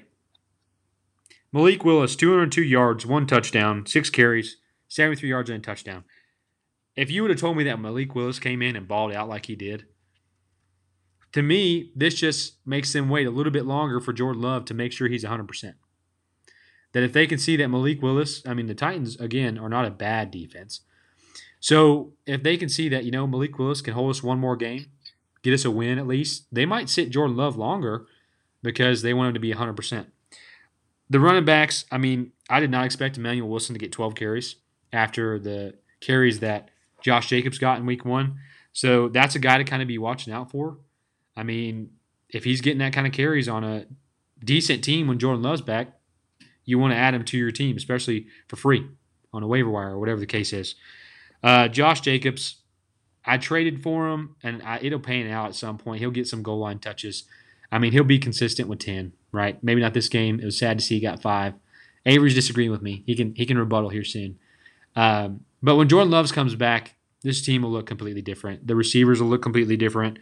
Malik Willis, 202 yards, 1 touchdown, 6 carries, 73 yards and a touchdown. If you would have told me that Malik Willis came in and balled out like he did, to me, this just makes them wait a little bit longer for Jordan Love to make sure he's 100%. That if they can see that Malik Willis, I mean, the Titans, again, are not a bad defense. So if they can see that, Malik Willis can hold us one more game, get us a win at least, they might sit Jordan Love longer because they want him to be 100%. The running backs, I mean, I did not expect Emmanuel Wilson to get 12 carries after the carries that Josh Jacobs got in week 1. So that's a guy to kind of be watching out for. I mean, if he's getting that kind of carries on a decent team when Jordan Love's back, you want to add him to your team, especially for free on a waiver wire or whatever the case is. Josh Jacobs, I traded for him, and it'll pan out at some point. He'll get some goal line touches. I mean, he'll be consistent with 10, right? Maybe not this game. It was sad to see he got 5. Avery's disagreeing with me. He can rebuttal here soon. But when Jordan Love comes back, this team will look completely different. The receivers will look completely different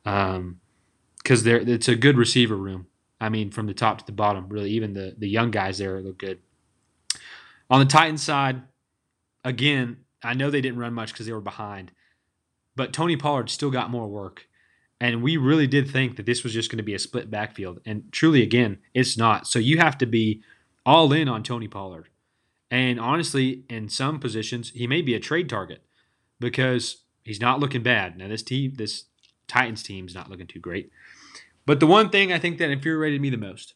because it's a good receiver room. I mean, from the top to the bottom, really. Even the young guys there look good. On the Titans side, again, I know they didn't run much because they were behind, but Tony Pollard still got more work. And we really did think that this was just going to be a split backfield. And truly, again, it's not. So you have to be all in on Tony Pollard. And honestly, in some positions, he may be a trade target because he's not looking bad. Now, this Titans team is not looking too great. But the one thing I think that infuriated me the most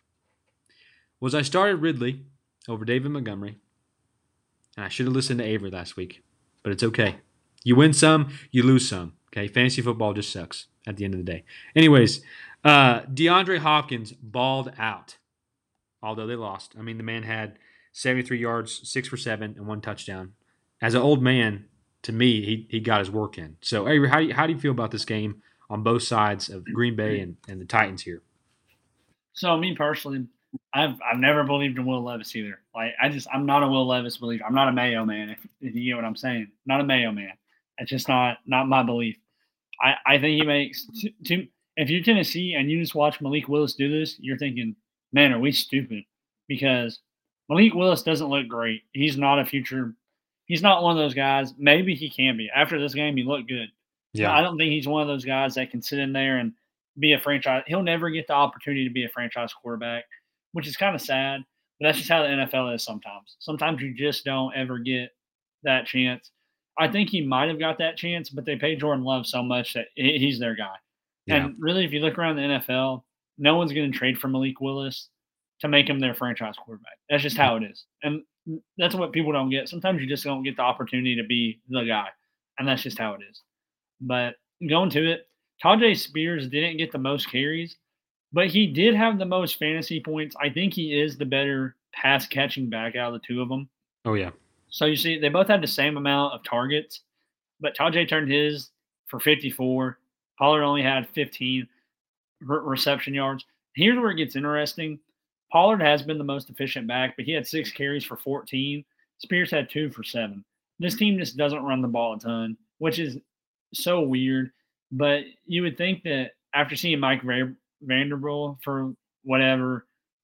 was I started Ridley over David Montgomery. And I should have listened to Avery last week. But it's okay. You win some, you lose some. Okay, fantasy football just sucks at the end of the day. Anyways, DeAndre Hopkins balled out, although they lost. I mean, the man had 73 yards, 6 for 7, and 1 touchdown. As an old man, to me, he got his work in. So, Avery, how do you feel about this game on both sides of Green Bay and the Titans here? So, me personally, I've never believed in Will Levis either. Like, I'm not a Will Levis believer. I'm not a Mayo man, if you get what I'm saying. Not a Mayo man. It's just not my belief. I think he makes if you're Tennessee and you just watch Malik Willis do this, you're thinking, man, are we stupid? Because Malik Willis doesn't look great. He's not one of those guys. Maybe he can be. After this game, he looked good. Yeah. I don't think he's one of those guys that can sit in there and be a franchise. He'll never get the opportunity to be a franchise quarterback, which is kind of sad. But that's just how the NFL is sometimes. Sometimes you just don't ever get that chance. I think he might have got that chance, but they paid Jordan Love so much that he's their guy. Yeah. And really, if you look around the NFL, no one's going to trade for Malik Willis to make him their franchise quarterback. That's just how it is. And that's what people don't get. Sometimes you just don't get the opportunity to be the guy, and that's just how it is. But going to it, Tajay Spears didn't get the most carries, but he did have the most fantasy points. I think he is the better pass catching back out of the two of them. Oh, yeah. So you see, they both had the same amount of targets, but Tajay turned his for 54. Pollard only had 15 reception yards. Here's where it gets interesting. Pollard has been the most efficient back, but he had 6 carries for 14. Spears had 2 for 7. This team just doesn't run the ball a ton, which is so weird. But you would think that after seeing Mike Vanderbilt for whatever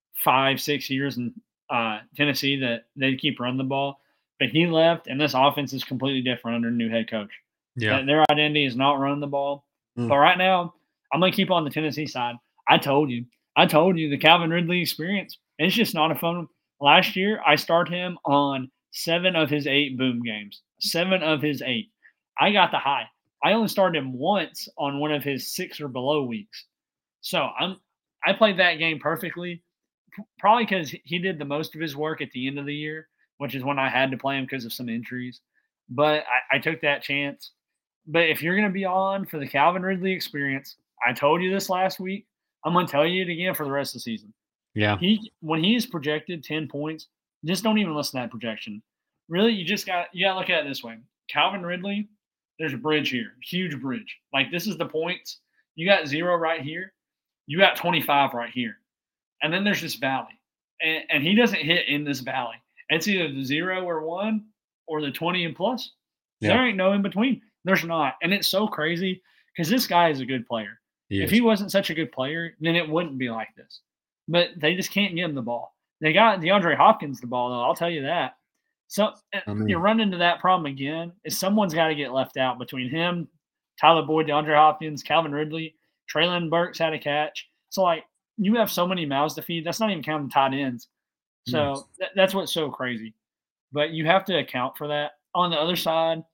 5-6 years in Tennessee, that they'd keep running the ball. But he left, and this offense is completely different under a new head coach. Yeah. Their identity is not running the ball. But right now, I'm going to keep on the Tennessee side. I told you the Calvin Ridley experience. It's just not a fun. Last year, I started him on 7 of his 8 boom games. 7 of his 8. I got the high. I only started him once on one of his 6 or below weeks. So I played that game perfectly, probably because he did the most of his work at the end of the year, which is when I had to play him because of some injuries. But I took that chance. But if you're going to be on for the Calvin Ridley experience, I told you this last week. I'm going to tell you it again for the rest of the season. Yeah. When he's projected 10 points, just don't even listen to that projection. Really, you got to look at it this way. Calvin Ridley, there's a bridge here, huge bridge. Like, this is the points. You got 0 right here. You got 25 right here. And then there's this valley. And he doesn't hit in this valley. It's either the 0 or 1 or the 20 and plus. Yeah. There ain't no in between. There's not. And it's so crazy because this guy is a good player. If he wasn't such a good player, then it wouldn't be like this. But they just can't get him the ball. They got DeAndre Hopkins the ball, though. I'll tell you that. So you run into that problem again. Is someone's got to get left out between him, Tyler Boyd, DeAndre Hopkins, Calvin Ridley, Traylon Burks had a catch. So, like, you have so many mouths to feed. That's not even counting tight ends. So that's what's so crazy. But you have to account for that. On the other side,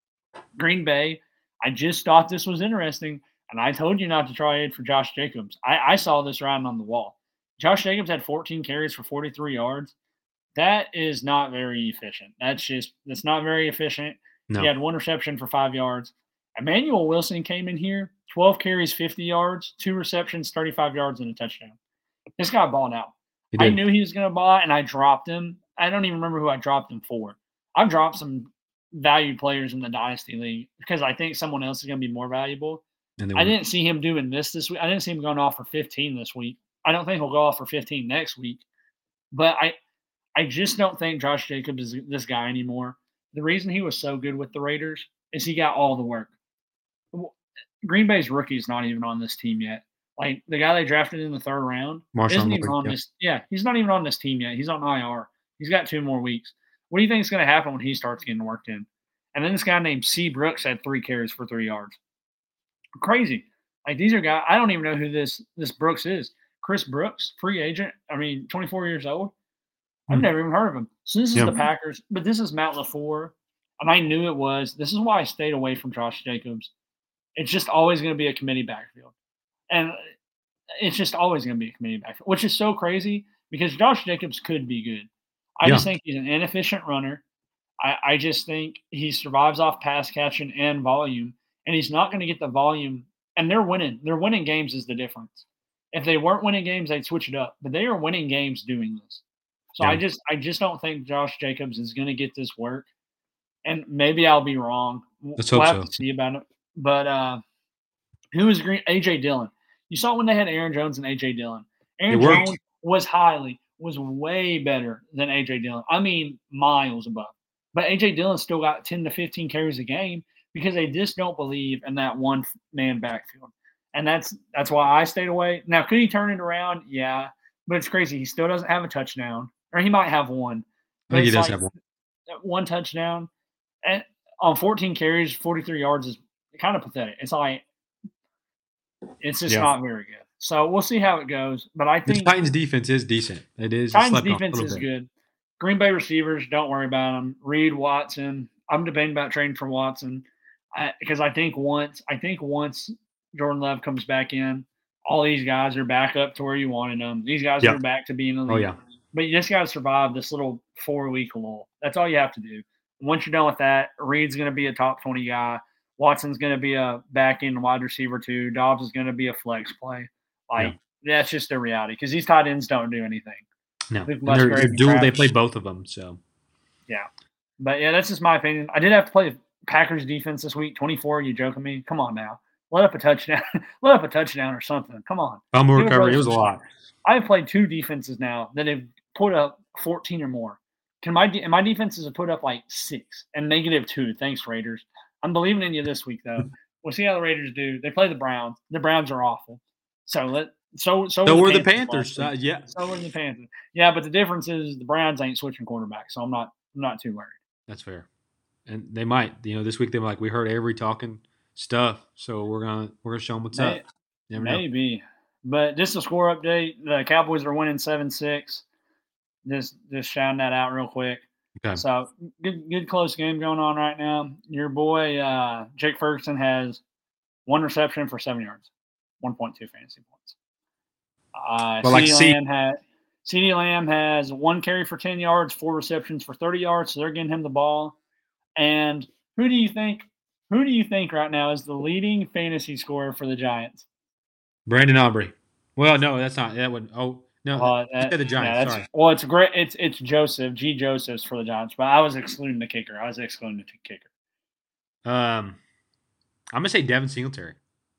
Green Bay, I just thought this was interesting, and I told you not to try it for Josh Jacobs. I saw this writing on the wall. Josh Jacobs had 14 carries for 43 yards. That is not very efficient. That's not very efficient. No. He had 1 reception for 5 yards. Emmanuel Wilson came in here, 12 carries, 50 yards, 2 receptions, 35 yards, and a touchdown. This guy balled out. I knew he was going to ball out, and I dropped him. I don't even remember who I dropped him for. I've dropped some valued players in the Dynasty League because I think someone else is going to be more valuable. I didn't see him doing this week. I didn't see him going off for 15 this week. I don't think he'll go off for 15 next week. But I just don't think Josh Jacobs is this guy anymore. The reason he was so good with the Raiders is he got all the work. Green Bay's rookie is not even on this team yet. Like, the guy they drafted in the 3rd round isn't even on this. Yeah, he's not even on this team yet. He's on IR. He's got 2 more weeks. What do you think is going to happen when he starts getting worked in? And then this guy named C. Brooks had 3 carries for 3 yards. Crazy. Like, these are guys – I don't even know who this Brooks is. Chris Brooks, free agent. 24 years old. I've never even heard of him. So this is the Packers, but this is Matt LaFleur, and I knew it was. This is why I stayed away from Josh Jacobs. It's just always going to be a committee backfield. And it's just always going to be a committee backfield, which is so crazy because Josh Jacobs could be good. I just think he's an inefficient runner. I just think he survives off pass catching and volume, and he's not going to get the volume. And they're winning. They're winning games is the difference. If they weren't winning games, they'd switch it up. But they are winning games doing this. So I just don't think Josh Jacobs is going to get this work. And maybe I'll be wrong. We'll have to see about it. But who is Green? A.J. Dillon. You saw when they had Aaron Jones and A.J. Dillon. Aaron Jones was way better than A.J. Dillon. I mean, miles above. But A.J. Dillon still got 10 to 15 carries a game because they just don't believe in that one-man backfield. And that's why I stayed away. Now, could he turn it around? Yeah. But it's crazy. He still doesn't have a touchdown. Or he might have one. I think he does have one. One touchdown. And on 14 carries, 43 yards is kind of pathetic. It's like it's just not very good. So we'll see how it goes. But I think the Titans' defense is decent. It is. Titans' defense is good. Green Bay receivers, don't worry about them. Reed, Watson. I'm debating about trading for Watson because I think once Jordan Love comes back in, all these guys are back up to where you wanted them. These guys are back to being elite. Oh, yeah. But you just got to survive this little 4-week lull. That's all you have to do. Once you're done with that, Reed's going to be a top 20 guy. Watson's going to be a back end wide receiver too. Dobbs is going to be a flex play. Like that's just the reality because these tight ends don't do anything. No, Luke they're Musgrave and dual. They Travis. play both of them. So Yeah. But yeah, that's just my opinion. I did have to play Packers defense this week. 24. You joking me? Come on now. Let up a touchdown. Let up a touchdown or something. Come on. fumble Give recovery. It brothers was a some lot. I've played 2 defenses now that have put up 14 or more. My defenses have put up like 6 and -2. Thanks, Raiders. I'm believing in you this week though. We'll see how the Raiders do. They play the Browns. The Browns are awful. So were the Panthers. last week. Yeah, So were the Panthers. Yeah, but the difference is the Browns ain't switching quarterbacks, so I'm not too worried. that's fair. And they might. This week they were like, we heard every talking stuff, so we're gonna show them what's up. Never know. Maybe. But just a score update. The Cowboys are winning 7-6. Just shouting that out real quick. Okay. So good close game going on right now. Your boy Jake Ferguson has 1 reception for 7 yards, 1.2 fantasy points. CeeDee Lamb has 1 carry for 10 yards, 4 receptions for 30 yards. So they're getting him the ball. And who do you think right now is the leading fantasy scorer for the Giants? Brandon Aubrey. Well, no, that's not. That would. Oh no, you said the Giants. Yeah, sorry. Well, it's great. It's Joseph G. Joseph's for the Giants, but I was excluding the kicker. I'm gonna say Devin Singletary.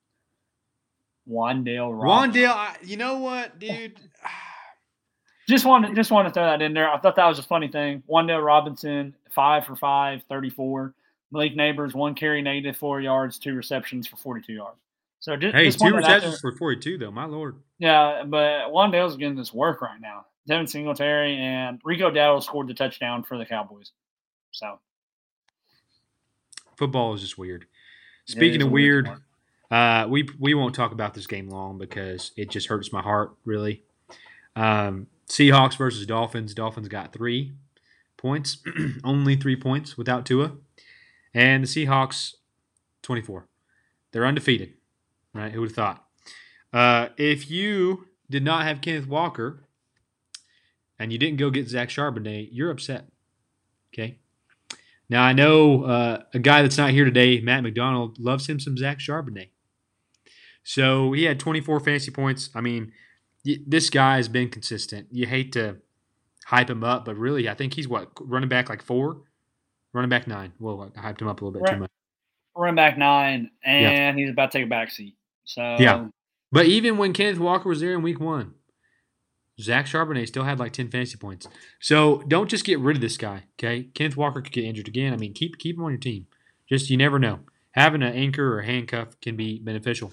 Wandale. You know what, dude? Just want to throw that in there. I thought that was a funny thing. Wandale Robinson, 5 for 5, 34. Malik Neighbors, 1 carry, -4 yards, 2 receptions for 42 yards. So just 2 receptions for 42 though. My lord. Yeah, but Wandale's getting this work right now. Devin Singletary and Rico Dowdle scored the touchdown for the Cowboys. So football is just weird. Speaking of weird, we won't talk about this game long because it just hurts my heart really. Seahawks versus Dolphins. Dolphins got 3 points, only 3 points without Tua, and the Seahawks 24. They're undefeated. Right? Who would have thought? If you did not have Kenneth Walker and you didn't go get Zach Charbonnet, you're upset. Okay? Now, I know a guy that's not here today, Matt McDonald, loves him some Zach Charbonnet. So he had 24 fantasy points. I mean, this guy has been consistent. You hate to hype him up, but really, I think he's running back like 4? Running back 9. Well, I hyped him up a little bit too much. Running back 9, and he's about to take a back seat. So yeah, but even when Kenneth Walker was there in week 1, Zach Charbonnet still had like 10 fantasy points. So don't just get rid of this guy, okay? Kenneth Walker could get injured again. I mean, keep him on your team. Just you never know. Having an anchor or a handcuff can be beneficial.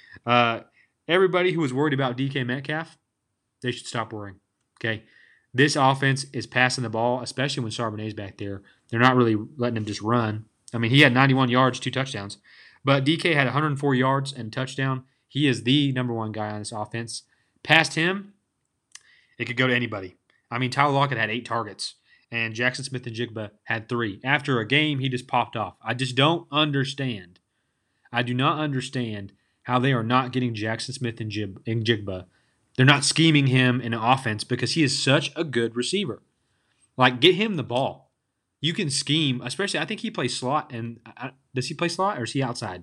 Everybody who was worried about DK Metcalf, they should stop worrying, okay? This offense is passing the ball, especially when Charbonnet's back there. They're not really letting him just run. I mean, he had 91 yards, 2 touchdowns. But DK had 104 yards and a touchdown. He is the number 1 guy on this offense. Past him, it could go to anybody. I mean, Tyler Lockett had 8 targets, and Jackson Smith-Njigba had 3. After a game, he just popped off. I just don't understand. I do not understand how they are not getting Jackson Smith-Njigba. They're not scheming him in an offense because he is such a good receiver. Like, get him the ball. You can scheme, especially I think he plays slot. And does he play slot or is he outside?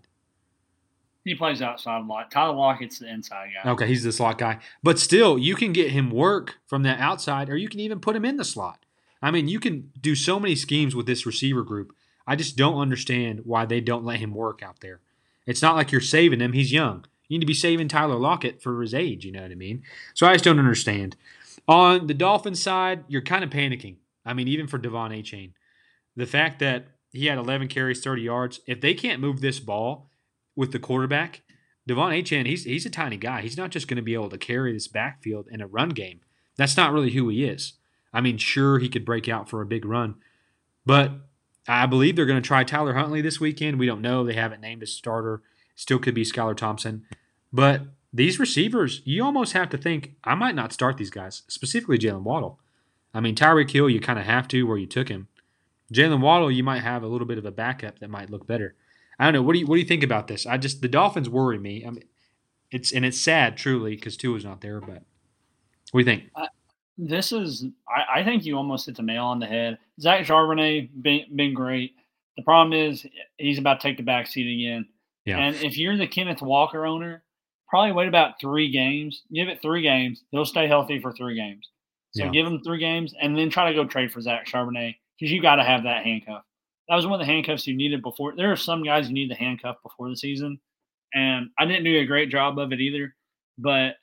He plays outside a lot. Tyler Lockett's the inside guy. Okay, he's the slot guy. But still, you can get him work from that outside, or you can even put him in the slot. I mean, you can do so many schemes with this receiver group. I just don't understand why they don't let him work out there. It's not like you're saving him. He's young. You need to be saving Tyler Lockett for his age, you know what I mean? So I just don't understand. On the Dolphins side, you're kind of panicking. I mean, even for Devon Achane. The fact that he had 11 carries, 30 yards, if they can't move this ball with the quarterback, Devon Achane, he's a tiny guy. He's not just going to be able to carry this backfield in a run game. That's not really who he is. I mean, sure, he could break out for a big run, but I believe they're going to try Tyler Huntley this weekend. We don't know. They haven't named a starter. Still could be Skylar Thompson. But these receivers, you almost have to think, I might not start these guys, specifically Jalen Waddle. I mean, Tyreek Hill, you kind of have to where you took him. Jalen Waddle, you might have a little bit of a backup that might look better. I don't know. What do you think about this? The Dolphins worry me. I mean, it's sad truly because Tua's not there. But what do you think? I think you almost hit the nail on the head. Zach Charbonnet been great. The problem is he's about to take the back seat again. Yeah. And if you're the Kenneth Walker owner, probably wait about 3 games. Give it 3 games. He'll stay healthy for 3 games. So Yeah. give him 3 games and then try to go trade for Zach Charbonnet because you got to have that handcuff. That was one of the handcuffs you needed before. There are some guys you need the handcuff before the season, and I didn't do a great job of it either. But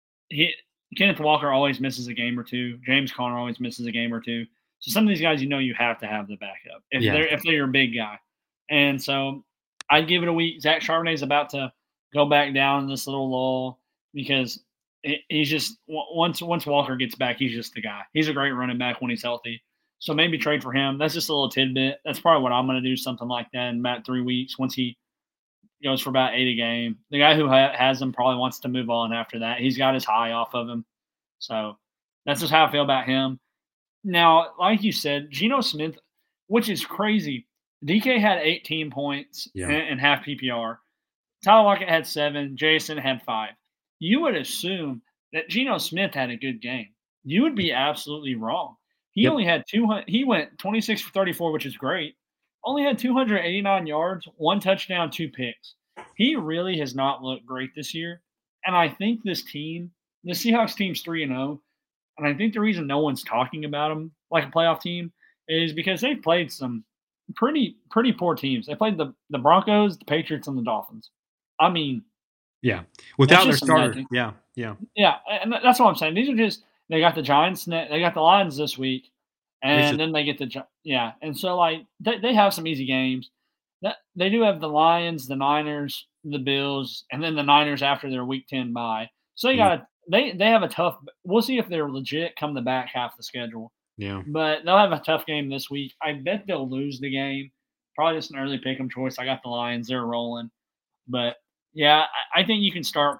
Kenneth Walker always misses a game or 2. James Conner always misses a game or 2. So some of these guys, you have to have the backup if they're your big guy. And so I'd give it a week. Zach Charbonnet's about to go back down in this little lull because he's just once Walker gets back, he's just the guy. He's a great running back when he's healthy. So maybe trade for him. That's just a little tidbit. That's probably what I'm going to do, something like that in about 3 weeks once he goes for about 8 a game. The guy who has him probably wants to move on after that. He's got his high off of him. So that's just how I feel about him. Now, like you said, Geno Smith, which is crazy. DK had 18 points in half PPR. Tyler Lockett had 7. Jason had 5. You would assume that Geno Smith had a good game. You would be absolutely wrong. He only had 200. He went 26 for 34, which is great. Only had 289 yards, 1 touchdown, 2 picks. He really has not looked great this year. And I think this team, the Seahawks team's 3-0. And I think the reason no one's talking about them like a playoff team is because they've played some pretty poor teams. They played the Broncos, the Patriots, and the Dolphins. I mean, yeah, without their starter, yeah, and that's what I'm saying. These are just they got the Giants, they got the Lions this week, and then they get and so like they have some easy games. They do have the Lions, the Niners, the Bills, and then the Niners after their Week 10 bye. So they got they have a tough. We'll see if they're legit come the back half of the schedule. Yeah, but they'll have a tough game this week. I bet they'll lose the game. Probably just an early pick 'em choice. I got the Lions; they're rolling. But yeah, I think you can start.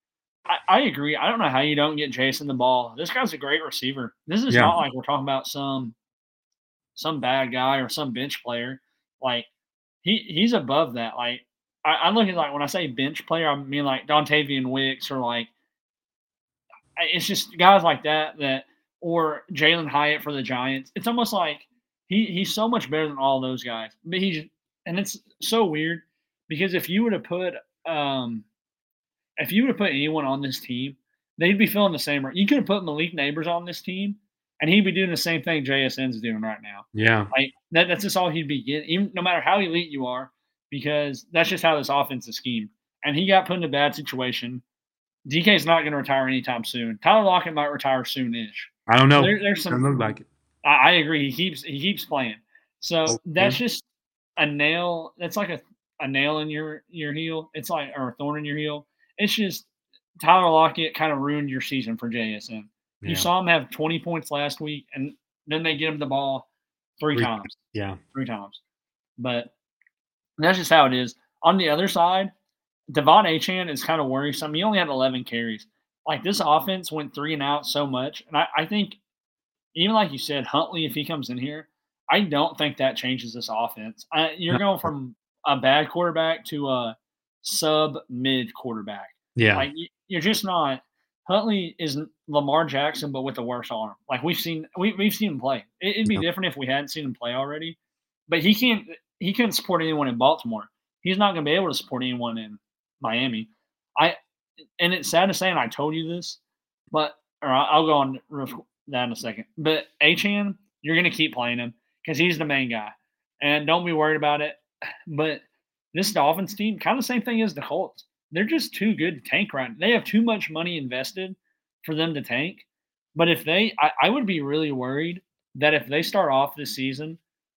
I agree. I don't know how you don't get Jason the ball. This guy's a great receiver. This is not like we're talking about some bad guy or some bench player. Like he's above that. Like I look at like when I say bench player, I mean like Dontavian Wicks or like it's just guys like that or Jalen Hyatt for the Giants. It's almost like he's so much better than all those guys. But it's so weird because if you were to put anyone on this team, they'd be feeling the same. You could have put Malik Neighbors on this team, and he'd be doing the same thing JSN's doing right now. Yeah, like that's just all he'd be getting, even no matter how elite you are, because that's just how this offense is schemed. And he got put in a bad situation. DK's not going to retire anytime soon. Tyler Lockett might retire soon-ish. I don't know. There's some. Doesn't look like it. I agree. He keeps playing. So that's just a nail. That's like a nail in your heel. It's like or a thorn in your heel. It's just Tyler Lockett kind of ruined your season for JSN. Yeah. You saw him have 20 points last week, and then they get him the ball three times. Yeah. 3 times. But that's just how it is. On the other side, Devon Achane is kind of worrisome. He only had 11 carries. Like, this offense went 3 and out so much. And I think, even like you said, Huntley, if he comes in here, I don't think that changes this offense. You're going from a bad quarterback to a sub-mid quarterback. Yeah. Like, you're just not – Huntley is Lamar Jackson, but with a worse arm. Like, we've seen him play. It'd be different if we hadn't seen him play already. But he couldn't support anyone in Baltimore. He's not going to be able to support anyone in Miami. And it's sad to say, and I told you this, but I'll go on that in a second. But Achane, you're going to keep playing him because he's the main guy. And don't be worried about it. But this Dolphins team, kind of the same thing as the Colts. They're just too good to tank right now. They have too much money invested for them to tank. But if I would be really worried that if they start off this season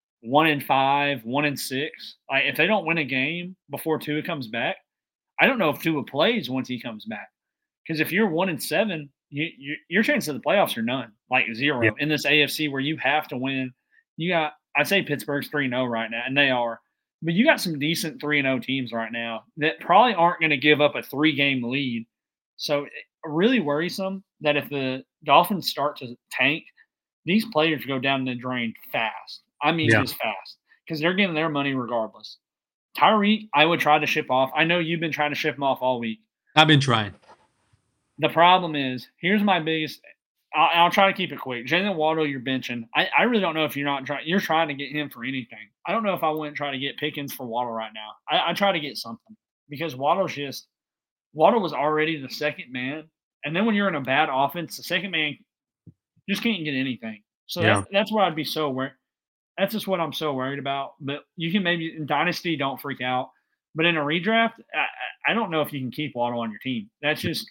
1-5, 1-6, like if they don't win a game before Tua comes back, I don't know if Tua plays once he comes back. Because if you're 1-7, your chances of the playoffs are none, like 0 in this AFC where you have to win. I'd say Pittsburgh's 3-0 right now, and they are. But you got some decent 3-0 teams right now that probably aren't going to give up a 3-game lead. So really worrisome that if the Dolphins start to tank, these players go down the drain fast. I mean, just fast because they're getting their money regardless. Tyreek, I would try to ship off. I know you've been trying to ship him off all week. I've been trying. The problem is, here's my biggest – I'll try to keep it quick. Jalen Waddle, you're benching. I really don't know if you're not trying – you're trying to get him for anything. I don't know if I wouldn't try to get Pickens for Waddle right now. I try to get something because Waddle was already the second man. And then when you're in a bad offense, the second man just can't get anything. So that's what I'd be so worried. That's just what I'm so worried about. But you can maybe in Dynasty, don't freak out. But in a redraft, I don't know if you can keep Waddle on your team. That's just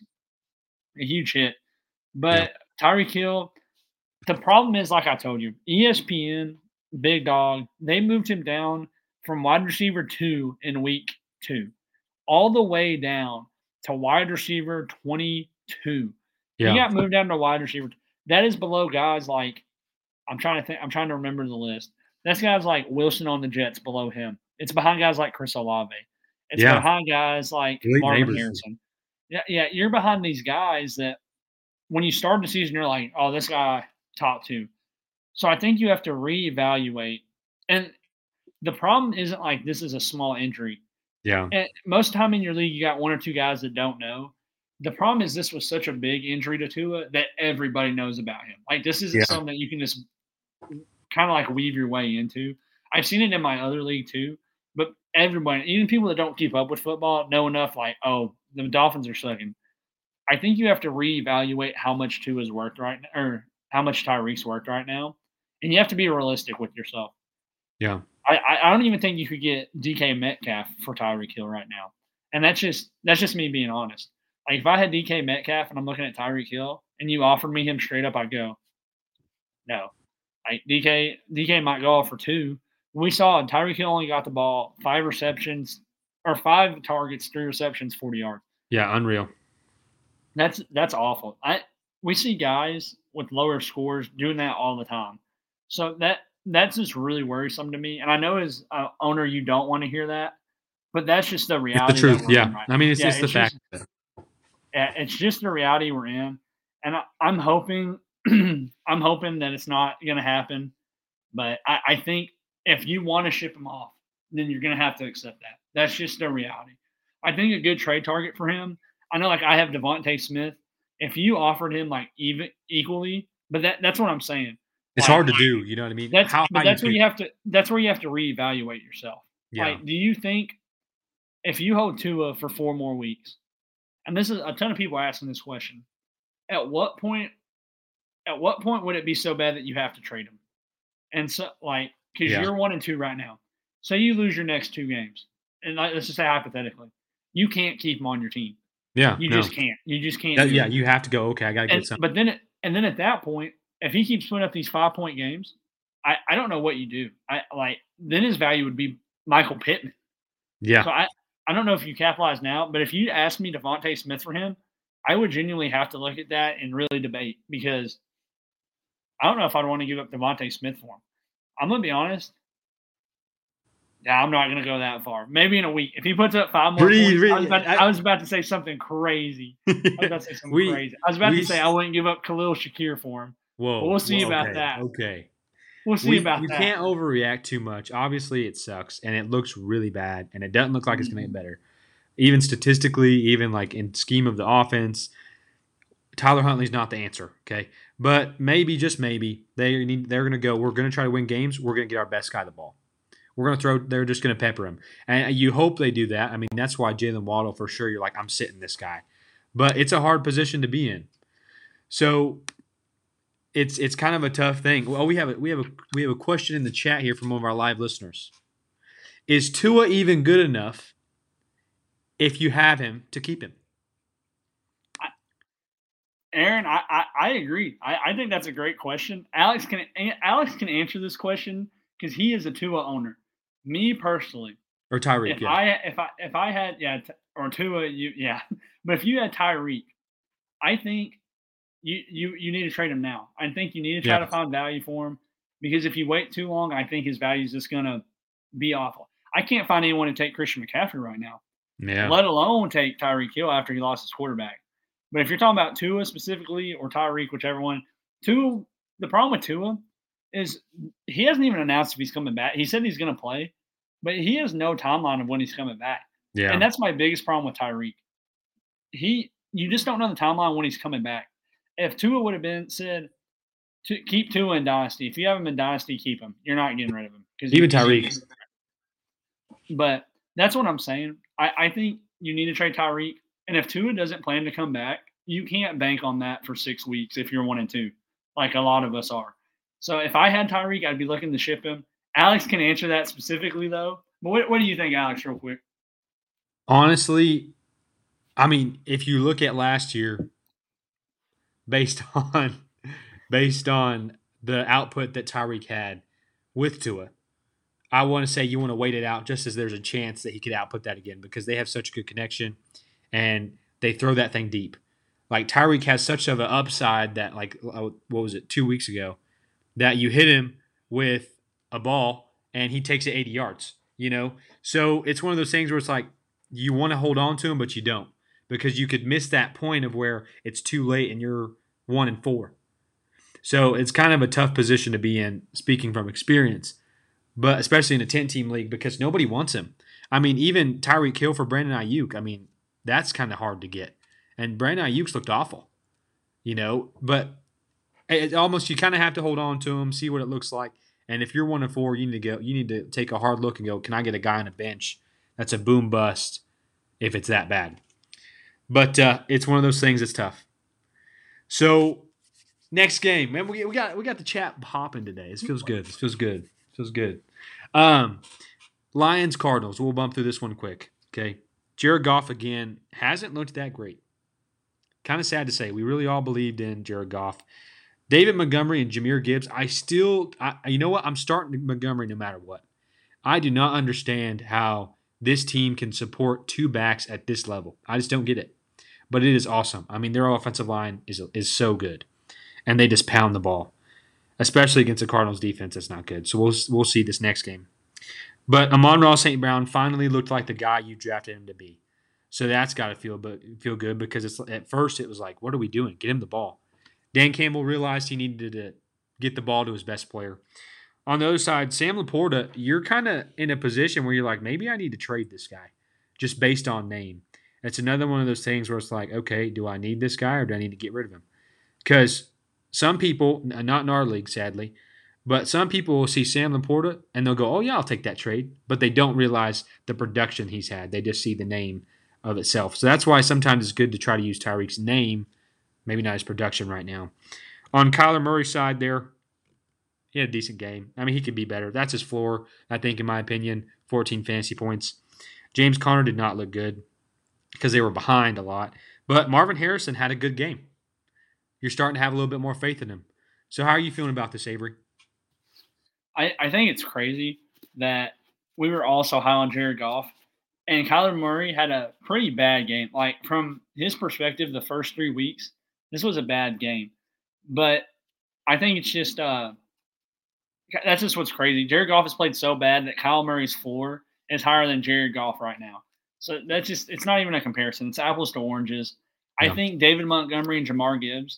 a huge hit. But Tyreek Hill, the problem is, like I told you, ESPN, Big Dog, they moved him down from wide receiver 2 in week 2 all the way down to wide receiver 22. Yeah. He got moved down to wide receiver. That is below guys like I'm trying to remember the list. That's guys like Wilson on the Jets below him. It's behind guys like Chris Olave. It's behind guys like Marvin Harrison. Yeah, you're behind these guys that when you start the season, you're like, oh, this guy top 2. So I think you have to reevaluate. And the problem isn't like this is a small injury. Yeah. And most of the time in your league, you got 1 or 2 guys that don't know. The problem is this was such a big injury to Tua that everybody knows about him. Like this isn't something that you can just kind of like weave your way into. I've seen it in my other league too, but everybody, even people that don't keep up with football, know enough like, oh, the Dolphins are sucking. I think you have to reevaluate how much Tua's worked right now, or how much Tyreek's worked right now, and you have to be realistic with yourself. Yeah. I don't even think you could get DK Metcalf for Tyreek Hill right now, and that's just me being honest. Like if I had DK Metcalf and I'm looking at Tyreek Hill and you offered me him straight up, I'd go, no. Like DK might go off for 2. We saw Tyreek Hill only got the ball 5 receptions or 5 targets, 3 receptions, 40 yards. Yeah, unreal. That's awful. We see guys with lower scores doing that all the time. So that's just really worrisome to me. And I know as an owner you don't want to hear that, but that's just the reality. It's the truth. Right I mean, it's just the fact. Yeah, it's just the reality we're in. And I'm hoping that it's not going to happen. But I think if you want to ship him off, then you're going to have to accept that. That's just the reality. I think a good trade target for him, I know like I have Devontae Smith. If you offered him like equally, but that's what I'm saying. It's hard to do, you know what I mean? That's where you have to reevaluate yourself. Yeah. Like, do you think if you hold Tua for 4 more weeks, and this is a ton of people asking this question, at what point would it be so bad that you have to trade him? And so, like, because you're 1-2 right now. Say you lose your next 2 games, and let's just say hypothetically, you can't keep him on your team. Yeah, you just can't. You just can't. You have to go. Okay, I got to get something. But then at that point, if he keeps putting up these 5-point games, I don't know what you do. Then his value would be Michael Pittman. Yeah. So I don't know if you capitalize now, but if you asked me Devontae Smith for him, I would genuinely have to look at that and really debate because I don't know if I'd want to give up Devontae Smith for him. I'm going to be honest. Yeah, I'm not going to go that far. Maybe in a week. If he puts up 5 more points, I was about to say something crazy. I was about to say I wouldn't give up Khalil Shakir for him. Whoa. But we'll see about that. Okay. We'll see about that. You can't overreact too much. Obviously, it sucks, and it looks really bad, and it doesn't look like it's going to get better. Even statistically, even like in scheme of the offense, Tyler Huntley's not the answer, okay? But maybe, just maybe, they're going to go, we're going to try to win games. We're going to get our best guy the ball. They're just going to pepper him. And you hope they do that. I mean, that's why Jalen Waddle, for sure, you're like, I'm sitting this guy. But it's a hard position to be in. So it's kind of a tough thing. Well, we have a question in the chat here from one of our live listeners. Is Tua even good enough if you have him to keep him? Aaron, I agree. I think that's a great question. Alex can answer this question because he is a Tua owner. Me personally, or Tyreek, if I had or Tua, but if you had Tyreek, I think you need to trade him now. I think you need to try to find value for him because if you wait too long, I think his value is just gonna be awful. I can't find anyone to take Christian McCaffrey right now, let alone take Tyreek Hill after he lost his quarterback. But if you're talking about Tua specifically or Tyreek, whichever one, the problem with Tua is he hasn't even announced if he's coming back. He said he's going to play, but he has no timeline of when he's coming back. Yeah. And that's my biggest problem with Tyreek. You just don't know the timeline when he's coming back. If Tua would have been said, keep Tua in Dynasty. If you have him in Dynasty, keep him. You're not getting rid of him. Even Tyreek. But that's what I'm saying. I think you need to trade Tyreek. And if Tua doesn't plan to come back, you can't bank on that for 6 weeks if you're 1-2, like a lot of us are. So if I had Tyreek, I'd be looking to ship him. Alex can answer that specifically, though. But what do you think, Alex, real quick? Honestly, I mean, if you look at last year, based on the output that Tyreek had with Tua, I want to say you want to wait it out just as there's a chance that he could output that again because they have such a good connection and they throw that thing deep. Like Tyreek has such of an upside that, like, what was it, 2 weeks ago, that you hit him with a ball and he takes it 80 yards, you know? So it's one of those things where it's like you want to hold on to him, but you don't because you could miss that point of where it's too late and you're 1-4. So it's kind of a tough position to be in, speaking from experience, but especially in a 10-team league because nobody wants him. I mean, even Tyreek Hill for Brandon Ayuk, I mean, that's kind of hard to get. And Brandon Ayuk's looked awful, you know, but it almost you kind of have to hold on to him, see what it looks like. And if you're 1-4, you need to take a hard look and go, can I get a guy on a bench that's a boom bust if it's that bad? But it's one of those things that's tough. So next game, man, we got the chat hopping today. This feels good. Feels good. Lions Cardinals. We'll bump through this one quick. Okay, Jared Goff again hasn't looked that great. Kind of sad to say. We really all believed in Jared Goff. David Montgomery and Jahmyr Gibbs. You know what? I'm starting Montgomery no matter what. I do not understand how this team can support 2 backs at this level. I just don't get it. But it is awesome. I mean, their offensive line is so good, and they just pound the ball, especially against the Cardinals defense. That's not good. So we'll see this next game. But Amon-Ra St. Brown finally looked like the guy you drafted him to be. So that's got to feel good because at first it was like, what are we doing? Get him the ball. Dan Campbell realized he needed to get the ball to his best player. On the other side, Sam Laporta, you're kind of in a position where you're like, maybe I need to trade this guy just based on name. It's another one of those things where it's like, okay, do I need this guy or do I need to get rid of him? Because some people, not in our league, sadly, but some people will see Sam Laporta and they'll go, oh, yeah, I'll take that trade. But they don't realize the production he's had. They just see the name of itself. So that's why sometimes it's good to try to use Tyreek's name, maybe not his production right now. On Kyler Murray's side there, he had a decent game. I mean, he could be better. That's his floor, I think, in my opinion, 14 fantasy points. James Conner did not look good because they were behind a lot. But Marvin Harrison had a good game. You're starting to have a little bit more faith in him. So how are you feeling about this, Avery? I think it's crazy that we were all so high on Jared Goff, and Kyler Murray had a pretty bad game. Like, from his perspective, the first 3 weeks, this was a bad game. But I think it's just that's just what's crazy. Jared Goff has played so bad that Kyler Murray's floor is higher than Jared Goff right now. So that's just – it's not even a comparison. It's apples to oranges. Yeah. I think David Montgomery and Jahmyr Gibbs,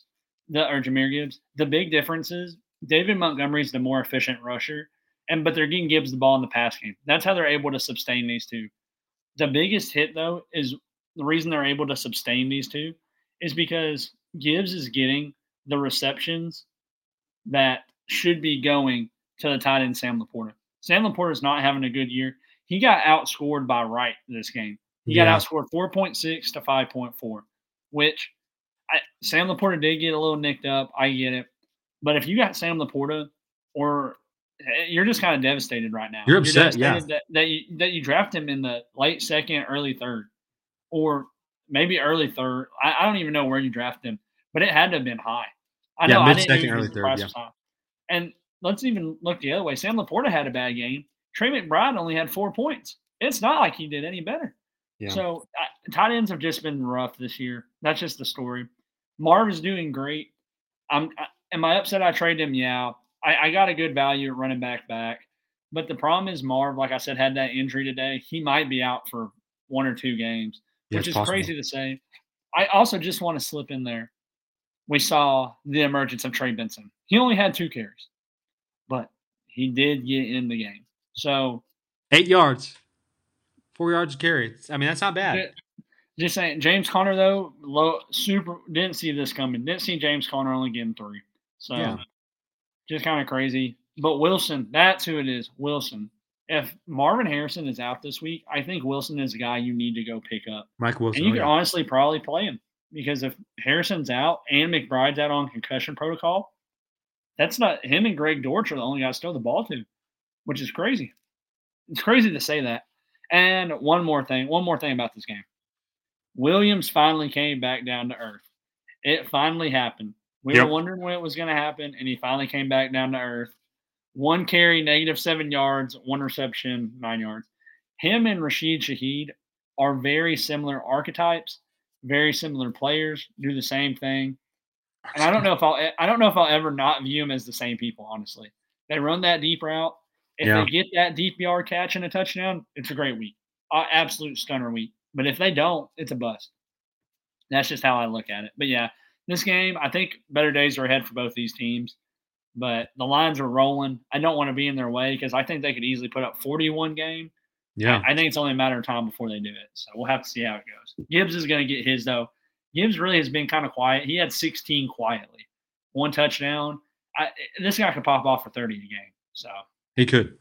the big difference is David Montgomery is the more efficient rusher, but they're getting Gibbs the ball in the pass game. That's how they're able to sustain these two. The biggest hit, though, is the reason they're able to sustain these two is because Gibbs is getting the receptions that should be going to the tight end Sam Laporta. Sam Laporta is not having a good year. He got outscored by Wright this game. He got outscored 4.6 to 5.4, which Sam Laporta did get a little nicked up. I get it. But if you got Sam Laporta, you're just kind of devastated right now. You're upset, that you draft him in the late second, early third, or maybe early third. I don't even know where you drafted him, but it had to have been high. I know mid-second, early third. Yeah. And let's even look the other way. Sam Laporta had a bad game. Trey McBride only had 4 points. It's not like he did any better. Yeah. So tight ends have just been rough this year. That's just the story. Marv is doing great. Am I upset I traded him? Yeah. I got a good value at running back. But the problem is Marv, like I said, had that injury today. He might be out for 1 or 2 games, which is possible. Crazy to say. I also just want to slip in there. We saw the emergence of Trey Benson. He only had 2 carries, but he did get in the game. So 8 yards, 4 yards a carry. I mean, that's not bad. Just saying, James Conner, though, didn't see this coming. Didn't see James Conner only getting 3. So Just kind of crazy. But Wilson, that's who it is. Wilson. If Marvin Harrison is out this week, I think Wilson is a guy you need to go pick up. Mike Wilson. And you can honestly probably play him because if Harrison's out and McBride's out on concussion protocol, that's not him and Greg Dortch are the only guys to throw the ball to, which is crazy. It's crazy to say that. And one more thing about this game. Williams finally came back down to earth. It finally happened. We were wondering when it was going to happen, and he finally came back down to earth. 1 carry, -7 yards, 1 reception, 9 yards. Him and Rashid Shaheed are very similar archetypes, very similar players, do the same thing. And I don't know if I'll ever not view them as the same people, honestly. They run that deep route. If they get that deep yard catch and a touchdown, it's a great week. Absolute stunner week. But if they don't, it's a bust. That's just how I look at it. But yeah, this game, I think better days are ahead for both these teams. But the lines are rolling. I don't want to be in their way because I think they could easily put up 41 game. Yeah. I think it's only a matter of time before they do it. So we'll have to see how it goes. Gibbs is going to get his, though. Gibbs really has been kind of quiet. He had 16 quietly. 1 touchdown. This guy could pop off for 30 a game. So he could.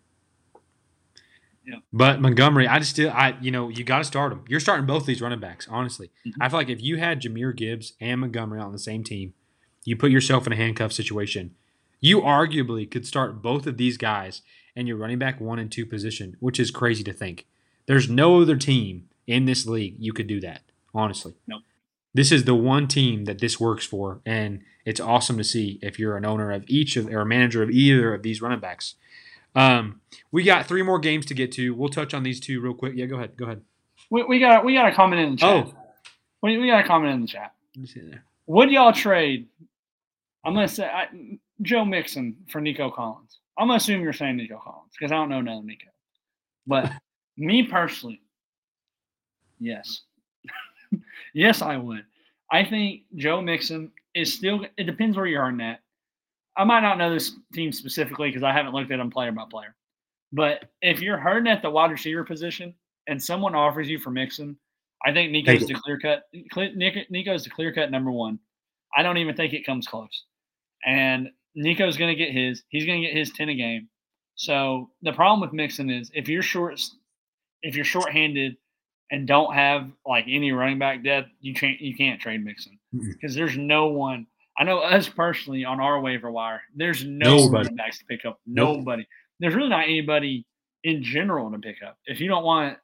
Yeah. But Montgomery, you got to start him. You're starting both these running backs, honestly. Mm-hmm. I feel like if you had Jahmyr Gibbs and Montgomery on the same team, you put yourself in a handcuff situation. You arguably could start both of these guys in your running back 1 and 2 position, which is crazy to think. There's no other team in this league you could do that, honestly. Nope. This is the one team that this works for, and it's awesome to see if you're an owner of or a manager of either of these running backs. We got 3 more games to get to. We'll touch on these 2 real quick. Yeah, go ahead. We got a comment in the chat. Oh. We got a comment in the chat. Let me see there. Would y'all trade? I'm going to say Joe Mixon for Nico Collins. I'm going to assume you're saying Nico Collins because I don't know another Nico. But me personally, yes. Yes, I would. I think Joe Mixon is still – it depends where you're hurting at. I might not know this team specifically because I haven't looked at them player by player. But if you're hurting at the wide receiver position and someone offers you for Mixon, I think Nico's the clear-cut number 1. I don't even think it comes close. And Nico's going to get his. He's going to get his 10 a game. So the problem with Mixon is if you're shorthanded and don't have like any running back depth, you can't trade Mixon because there's no one. I know us personally on our waiver wire, there's no running backs to pick up. Nobody. There's really not anybody in general to pick up. If you don't want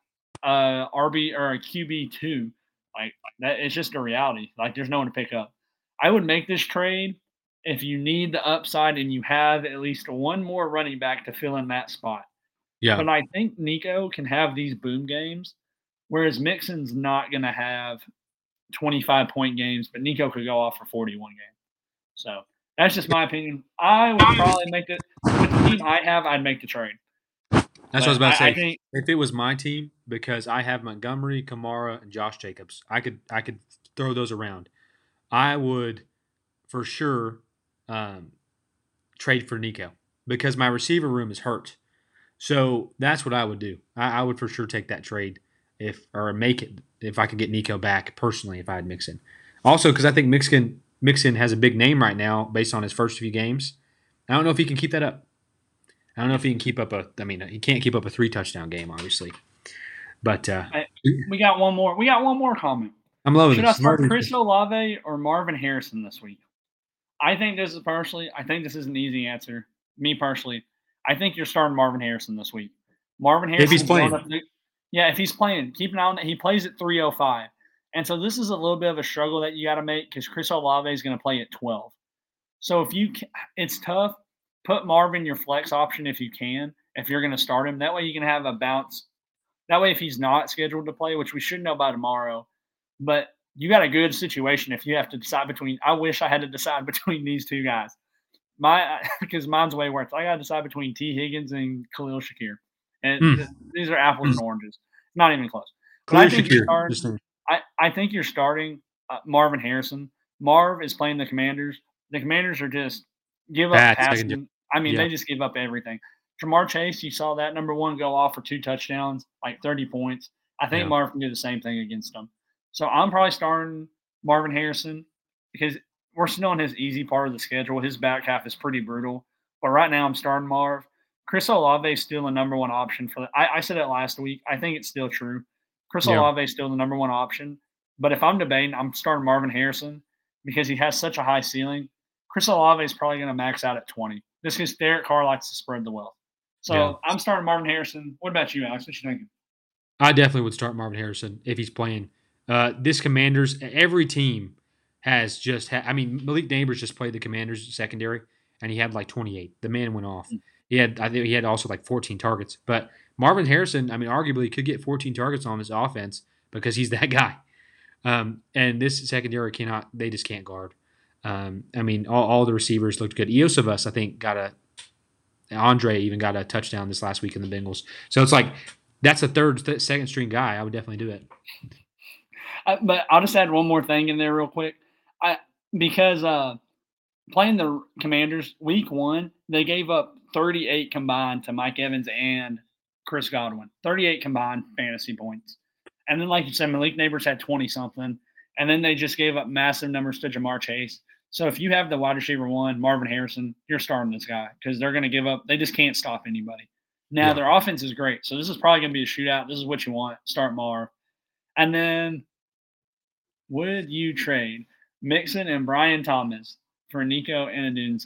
RB or a QB2, like that, it's just a reality. Like there's no one to pick up. I would make this trade if you need the upside and you have at least one more running back to fill in that spot. Yeah. But I think Nico can have these boom games, whereas Mixon's not going to have 25-point games, but Nico could go off for 41 games. So that's just my opinion. I would probably make it with the team I have. I'd make the trade. That's what I was about to say. If it was my team, because I have Montgomery, Kamara, and Josh Jacobs, I could throw those around. I would for sure trade for Nico because my receiver room is hurt. So that's what I would do. I would for sure take that trade if I could get Nico back personally if I had Mixon. Also, because I think Mixon has a big name right now based on his first few games. I don't know if he can keep that up. I don't know if he can keep up he can't keep up a 3-touchdown game, obviously. But we got one more. We got one more comment. I'm loving Should this. I start Chris Olave or Marvin Harrison this week? I think this is an easy answer. Me personally, I think you're starting Marvin Harrison this week. Marvin Harrison. If he's playing. If he's playing, keep an eye on that. He plays at 3:05. And so this is a little bit of a struggle that you got to make because Chris Olave is going to play at 12. So it's tough. Put Marvin your flex option if you can, if you're going to start him. That way you can have a bounce. That way if he's not scheduled to play, which we should know by tomorrow, but you got a good situation if you have to decide between – I wish I had to decide between these 2 guys. Because mine's way worse. I got to decide between T. Higgins and Khalil Shakir. And these are apples and oranges. Not even close. Khalil Shakir. I think you're starting Marvin Harrison. Marv is playing the Commanders. The Commanders are just give up passing. They just give up everything. Jamar Chase, you saw that number 1 go off for 2 touchdowns, like 30 points. I think Marv can do the same thing against them. So I'm probably starting Marvin Harrison because we're still in his easy part of the schedule. His back half is pretty brutal. but right now I'm starting Marv. Chris Olave is still the number one option for – I said it last week. I think it's still true. Chris Olave is still the number one option. But if I'm debating, I'm starting Marvin Harrison because he has such a high ceiling. Chris Olave is probably going to max out at 20. This is Derek Carr likes to spread the wealth. So I'm starting Marvin Harrison. What about you, Alex? What you thinking? I definitely would start Marvin Harrison if he's playing. This Commanders, every team has just Malik Neighbors just played the Commanders secondary, and he had like 28. The man went off. I think he had also like 14 targets. But Marvin Harrison, arguably could get 14 targets on his offense because he's that guy. And this secondary they just can't guard. All the receivers looked good. Iosivas, I think, Andre even got a touchdown this last week in the Bengals. So it's like that's a second string guy. I would definitely do it. But I'll just add one more thing in there real quick. Because playing the Commanders week 1, they gave up 38 combined to Mike Evans and Chris Godwin. 38 combined fantasy points. And then, like you said, Malik Neighbors had 20-something. And then they just gave up massive numbers to Jamar Chase. So if you have the wide receiver 1, Marvin Harrison, you're starting this guy because they're going to give up. They just can't stop anybody. Now, their offense is great. So this is probably going to be a shootout. This is what you want. Start Marv. And then would you trade Mixon and Brian Thomas for Nico and Odunze?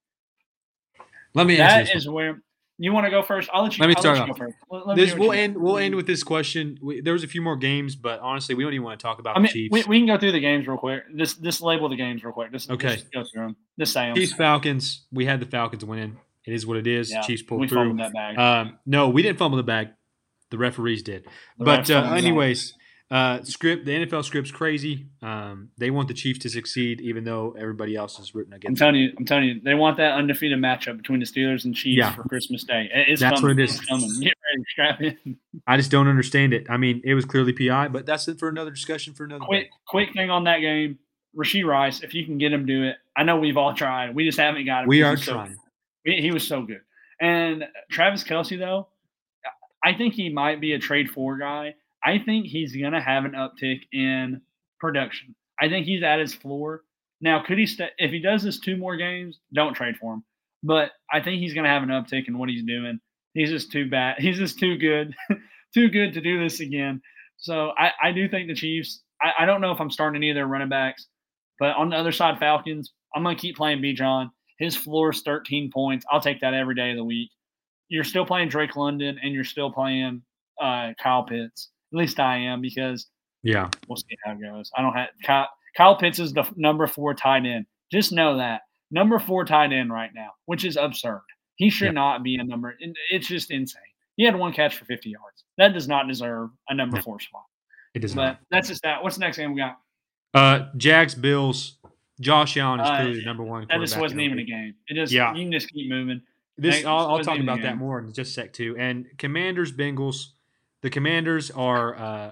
Let me answer this. That is where – you want to go first? I'll let you, let me start off. Go first. We'll end with this question. There was a few more games, but honestly, we don't even want to talk about the Chiefs. We can go through the games real quick. Just label the games real quick. Okay. Just go through them. Just say them. Chiefs Falcons. We had the Falcons winning. It is what it is. Yeah, Chiefs pulled we through. Fumbled that bag. No, we didn't fumble the bag. The referees did. Anyways, the NFL script's crazy. They want the Chiefs to succeed, even though everybody else is rooting against them. I'm telling you, they want that undefeated matchup between the Steelers and Chiefs for Christmas Day. That's what it is. It's coming. Get ready, strap in. I just don't understand it. It was clearly PI, but that's it for another discussion for another day. Quick thing on that game. Rashee Rice, if you can get him, do it. I know we've all tried. We just haven't got him. We are trying. He was so good. And Travis Kelce, though, I think he might be a trade for guy. I think he's going to have an uptick in production. I think he's at his floor. Now, could he if he does this 2 more games, don't trade for him. But I think he's going to have an uptick in what he's doing. He's just too bad. He's just too good, too good to do this again. So I do think the Chiefs, I don't know if I'm starting any of their running backs, but on the other side, Falcons, I'm going to keep playing Bijan. His floor is 13 points. I'll take that every day of the week. You're still playing Drake London, and you're still playing Kyle Pitts. At least I am, because we'll see how it goes. I don't have Kyle Pitts is the number 4 tight end. Just know that. Number 4 tight end right now, which is absurd. He should not be a number. It's just insane. He had 1 catch for 50 yards. That does not deserve a number 4 spot. It does not. But that's just that. What's the next game we got? Jags, Bills. Josh Allen is clearly the number 1 quarterback. That just wasn't even a game. You can just keep moving. I'll talk about that more in just a sec too. And Commanders, Bengals. The Commanders are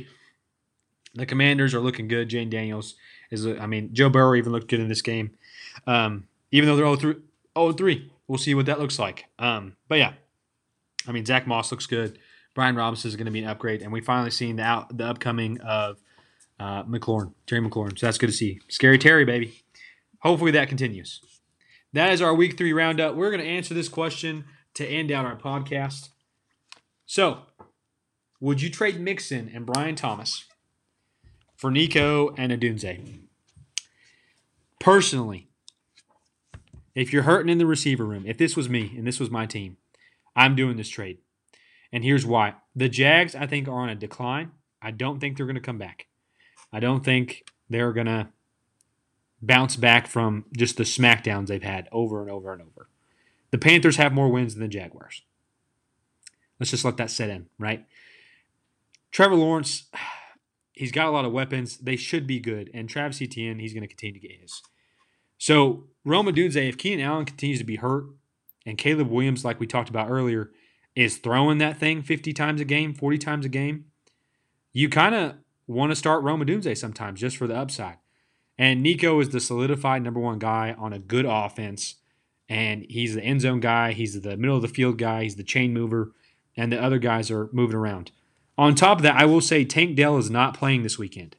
looking good. Jane Daniels Joe Burrow even looked good in this game. Even though they're 0-3. We'll see what that looks like. But yeah, Zach Moss looks good. Brian Robinson is going to be an upgrade, and we finally seen the upcoming of Terry McLaurin. So that's good to see. Scary Terry, baby. Hopefully that continues. That is our Week 3 roundup. We're going to answer this question to end out our podcast. So, would you trade Mixon and Brian Thomas for Nico and Odunze? Personally, if you're hurting in the receiver room, if this was me and this was my team, I'm doing this trade. And here's why. The Jags, I think, are on a decline. I don't think they're going to come back. I don't think they're going to bounce back from just the smackdowns they've had over and over and over. The Panthers have more wins than the Jaguars. Let's just let that set in, right? Trevor Lawrence, he's got a lot of weapons. They should be good. And Travis Etienne, he's going to continue to get his. So, Rome Odunze, if Keenan Allen continues to be hurt, and Caleb Williams, like we talked about earlier, is throwing that thing 50 times a game, 40 times a game, you kind of want to start Rome Odunze sometimes just for the upside. And Nico is the solidified number 1 guy on a good offense. And he's the end zone guy. He's the middle of the field guy. He's the chain mover. And the other guys are moving around. On top of that, I will say Tank Dell is not playing this weekend.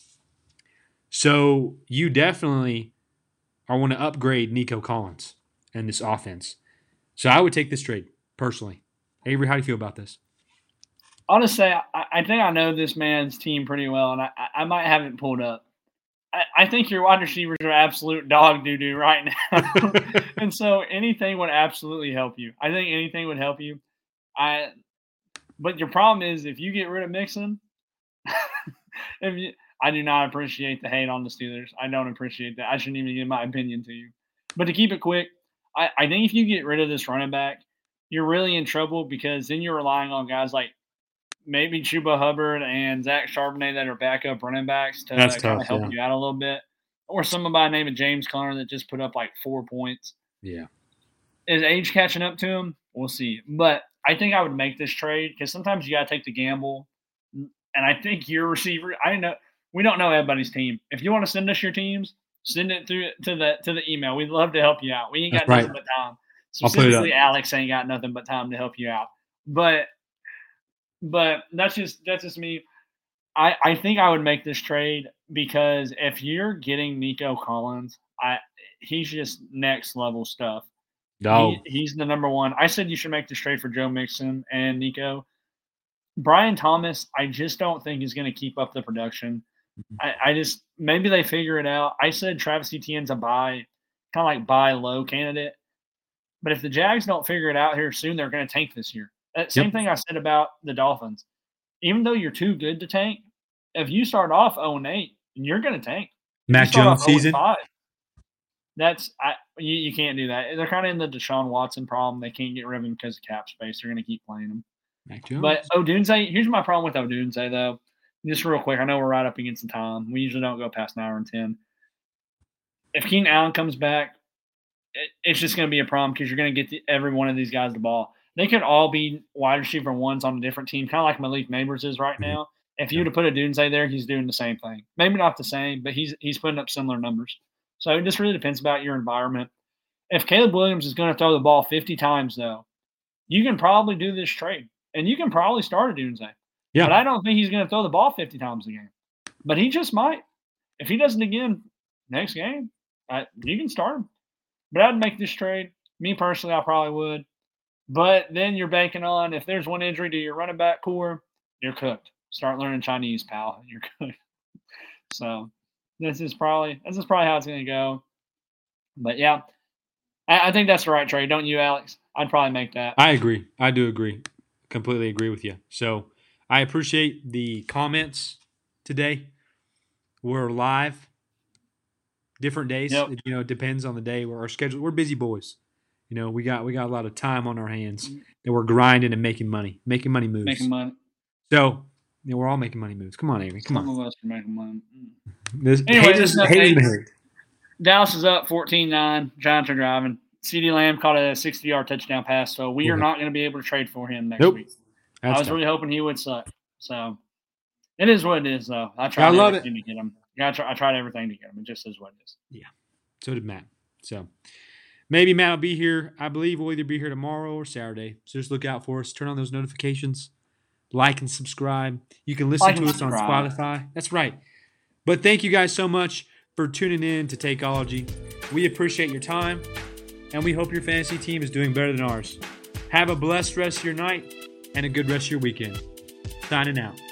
So you definitely want to upgrade Nico Collins and this offense. So I would take this trade, personally. Avery, how do you feel about this? I'll just say I think I know this man's team pretty well, and I might have it pulled up. I think your wide receivers are absolute dog doo-doo right now. And so anything would absolutely help you. I think anything would help you. But your problem is if you get rid of Mixon, I do not appreciate the hate on the Steelers. I don't appreciate that. I shouldn't even give my opinion to you. But to keep it quick, I think if you get rid of this running back, you're really in trouble because then you're relying on guys like maybe Chuba Hubbard and Zach Charbonnet that are backup running backs to kind of help you out a little bit. Or someone by the name of James Conner that just put up like 4 points. Yeah. Is age catching up to him? We'll see. But I think I would make this trade because sometimes you got to take the gamble. And I think your receiver – we don't know everybody's team. If you want to send us your teams, send it through to the email. We'd love to help you out. We ain't got nothing but time. Specifically, Alex ain't got nothing but time to help you out. But that's just me. I think I would make this trade because if you're getting Nico Collins, he's just next level stuff. No. He's the number one. I said you should make this trade for Joe Mixon and Nico. Brian Thomas, I just don't think is going to keep up the production. I just maybe they figure it out. I said Travis Etienne's a buy, kind of like buy low candidate. But if the Jags don't figure it out here soon, they're going to tank this year. Same thing I said about the Dolphins. Even though you're too good to tank, if you start off 0-8, you're going to tank. Mac Jones season. You can't do that. They're kind of in the Deshaun Watson problem. They can't get rid of him because of cap space. They're going to keep playing him. Mac Jones. But Odunze, here's my problem with Odunze, though. Just real quick, I know we're right up against the time. We usually don't go past an hour and 10. If Keenan Allen comes back, it's just going to be a problem because you're going to get every one of these guys the ball. They could all be wide receiver ones on a different team, kind of like Malik Neighbors is right now. If you were to put Odunze there, he's doing the same thing. Maybe not the same, but he's putting up similar numbers. So it just really depends about your environment. If Caleb Williams is going to throw the ball 50 times, though, you can probably do this trade. And you can probably start Odunze. Yeah. But I don't think he's going to throw the ball 50 times a game. But he just might. If he does it again next game, you can start him. But I'd make this trade. Me personally, I probably would. But then you're banking on if there's one injury to your running back core, you're cooked. Start learning Chinese, pal. You're cooked. So this is probably how it's going to go. But, yeah, I think that's the right trade. Don't you, Alex? I'd probably make that. I agree. I do agree. Completely agree with you. So I appreciate the comments today. We're live different days. Yep. It depends on the day. Our schedule. We're busy boys. We got a lot of time on our hands, and we're grinding and making money moves. Making money. So we're all making money moves. Come on, Avery. Come on. Some of us are making money. Anyway, Dallas is up 14-9. Giants are driving. CeeDee Lamb caught a 60-yard touchdown pass, so we are not going to be able to trade for him next week. I was really hoping he would suck. So it is what it is, though. I tried everything to get him. I tried everything to get him. It just is what it is. Yeah. So did Matt. So maybe Matt will be here. I believe we'll either be here tomorrow or Saturday. So just look out for us. Turn on those notifications. Like and subscribe. You can listen to us on Spotify. That's right. But thank you guys so much for tuning in to Takeology. We appreciate your time, and we hope your fantasy team is doing better than ours. Have a blessed rest of your night and a good rest of your weekend. Signing out.